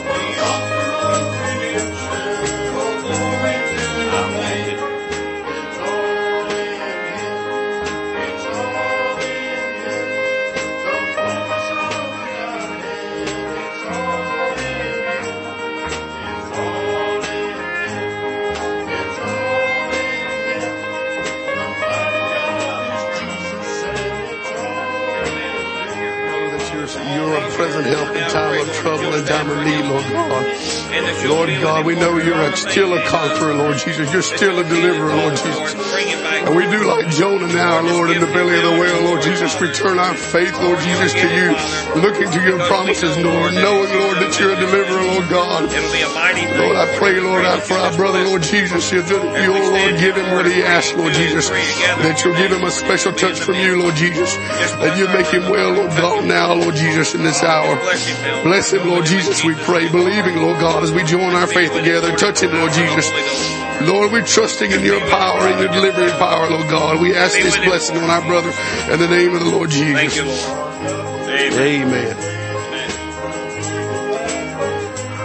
Present help in time of trouble and time of need, Lord God. Lord God, we know you're still a conqueror, Lord Jesus. You're still a deliverer, Lord Jesus. And we do like Jonah now, Lord, in the belly of the whale, Lord Jesus. Return our faith, Lord Jesus, to you. Looking to your promises, Lord. Knowing, Lord, that you're a deliverer, Lord God. Lord, I pray, Lord, for our brother, Lord Jesus. You'll, Lord, give him what he asks, Lord Jesus. That you'll give him a special touch from you, Lord Jesus. That you'll make him well, Lord God, now, Lord Jesus, in this hour. Bless him, Lord Jesus, we pray. Believing, Lord God, as we join our faith together. Touch him, Lord Jesus. Lord, we're trusting in your power and your delivering power, Lord God. We ask this blessing on our brother in the name of the Lord Jesus. Thank you, Lord. Amen. Amen.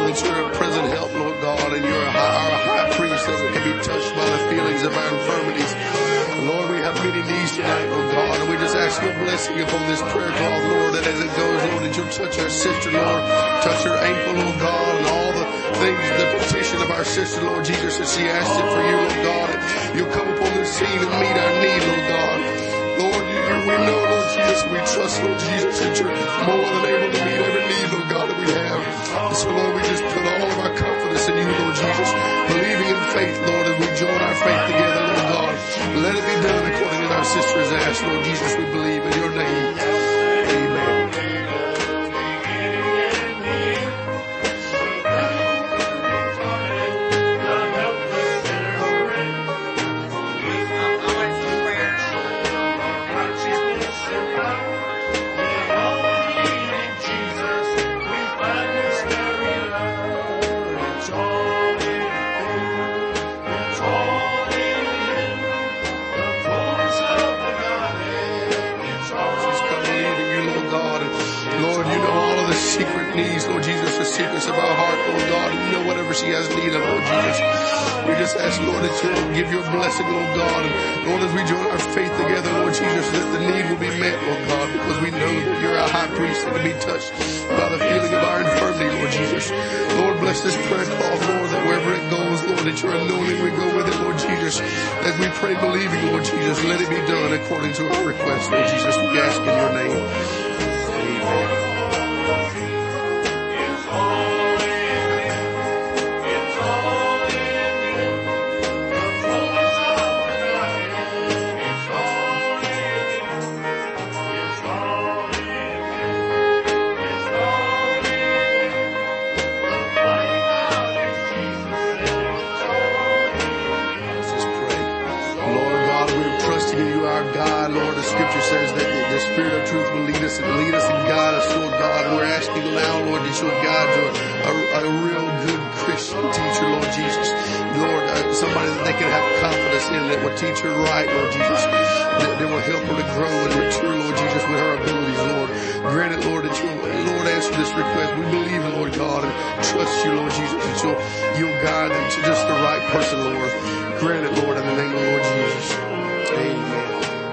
that you're a present help, Lord God, and you're our high priest that can be touched by the feelings of our infirmities. Lord, we have many needs tonight, Lord God, and we just ask your blessing upon this prayer cloth, Lord, that as it goes, Lord, that you'll touch our sister, Lord, touch her ankle, Lord God, and all the things, the petition of our sister, Lord Jesus, as she asked it for you, Lord God, and you'll come upon this scene and meet our need, Lord God. Lord, we know, Lord Jesus, we trust, Lord Jesus, that you're more than able to meet every need, Lord God, that we have. And so, Lord, we just put all of our confidence in you, Lord Jesus, believing in faith, Lord, as we join our faith together, Lord God. Let it be done according to our sister's asked, Lord Jesus, we believe in your name. Amen. Secret needs, Lord Jesus, the secrets of our heart, Lord God, and you know whatever she has need of, Lord Jesus. We just ask, Lord, that you'll give your blessing, Lord God, and Lord, as we join our faith together, Lord Jesus, that the need will be met, Lord God, because we know that you're our high priest that can be touched by the feeling of our infirmity, Lord Jesus. Lord, bless this prayer cloth, Lord, that wherever it goes, Lord, that your anointing we go with it, Lord Jesus. As we pray believing, Lord Jesus, let it be done according to our request, Lord Jesus. We ask in your name. Amen. Scripture says that the Spirit of truth will lead us and guide us, Lord God. And we're asking now, Lord, that you'll guide to a real good Christian teacher, Lord Jesus. Lord, somebody that they can have confidence in that will teach her right, Lord Jesus. That will help her to grow and mature, Lord Jesus, with her abilities, Lord. Grant it, Lord, that you'll answer this request. We believe in, Lord God, and trust you, Lord Jesus, that you'll guide them to just the right person, Lord. Grant it, Lord, in the name of Lord Jesus. Amen.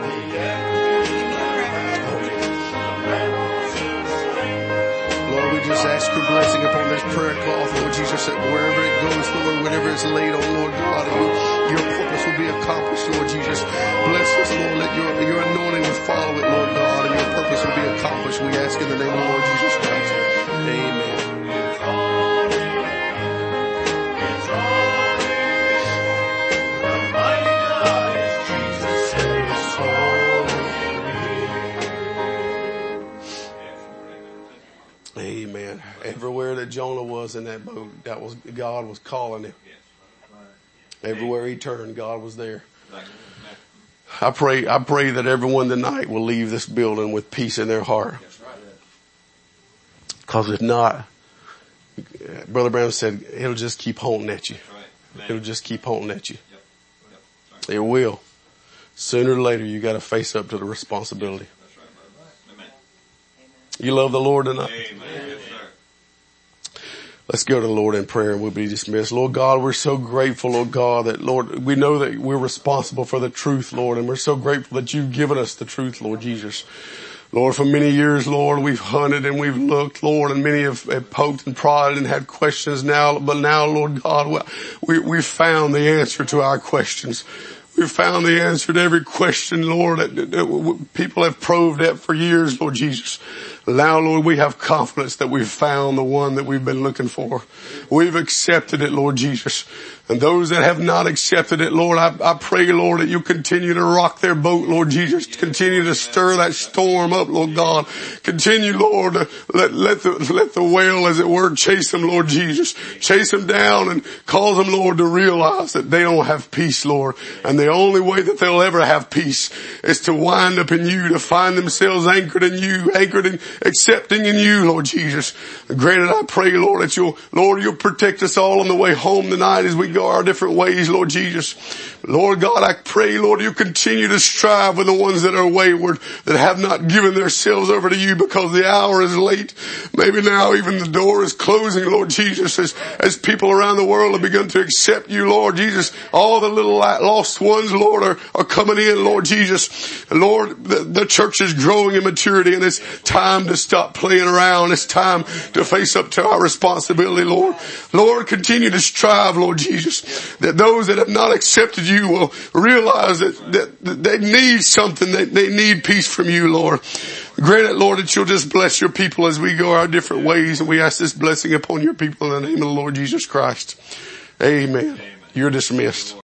Just ask your blessing upon this prayer cloth, Lord Jesus, that wherever it goes, Lord, whenever it's laid on, Lord God, your purpose will be accomplished, Lord Jesus. Bless us, Lord, let your anointing will follow it, Lord God, and your purpose will be accomplished. We ask in the name of Lord Jesus Christ. Amen. Amen. Everywhere that Jonah was in that boat, God was calling him. Everywhere he turned, God was there. I pray that everyone tonight will leave this building with peace in their heart. Because if not, Brother Brown said, it'll just keep haunting at you. It'll just keep haunting at you. It will. Sooner or later, you got to face up to the responsibility. You love the Lord tonight? Amen. Let's go to the Lord in prayer and we'll be dismissed. Lord God, we're so grateful, Lord God, that Lord, we know that we're responsible for the truth, Lord, and we're so grateful that you've given us the truth, Lord Jesus. Lord, for many years, Lord, we've hunted and we've looked, Lord, and many have poked and prodded and had questions now, but now, Lord God, we've found the answer to our questions. We've found the answer to every question, Lord, that people have probed at for years, Lord Jesus. Now, Lord, we have confidence that we've found the one that we've been looking for. We've accepted it, Lord Jesus. And those that have not accepted it, Lord, I pray, Lord, that you continue to rock their boat, Lord Jesus. Continue to stir that storm up, Lord God. Continue, Lord, to let the whale, as it were, chase them, Lord Jesus. Chase them down and cause them, Lord, to realize that they don't have peace, Lord, and they're the only way that they'll ever have peace is to wind up in you, to find themselves anchored in you, anchored in accepting in you, Lord Jesus. Granted, I pray, Lord, that you'll protect us all on the way home tonight as we go our different ways, Lord Jesus. Lord God, I pray, Lord, you continue to strive with the ones that are wayward, that have not given themselves over to you because the hour is late. Maybe now even the door is closing, Lord Jesus, as people around the world have begun to accept you, Lord Jesus. All the little lost ones, Lord, are coming in, Lord Jesus. Lord, the church is growing in maturity, and it's time to stop playing around. It's time to face up to our responsibility, Lord. Lord, continue to strive, Lord Jesus, that those that have not accepted you will realize that they need something, that they need peace from you, Lord. Grant it, Lord, that you'll just bless your people as we go our different ways, and we ask this blessing upon your people in the name of the Lord Jesus Christ. Amen. You're dismissed.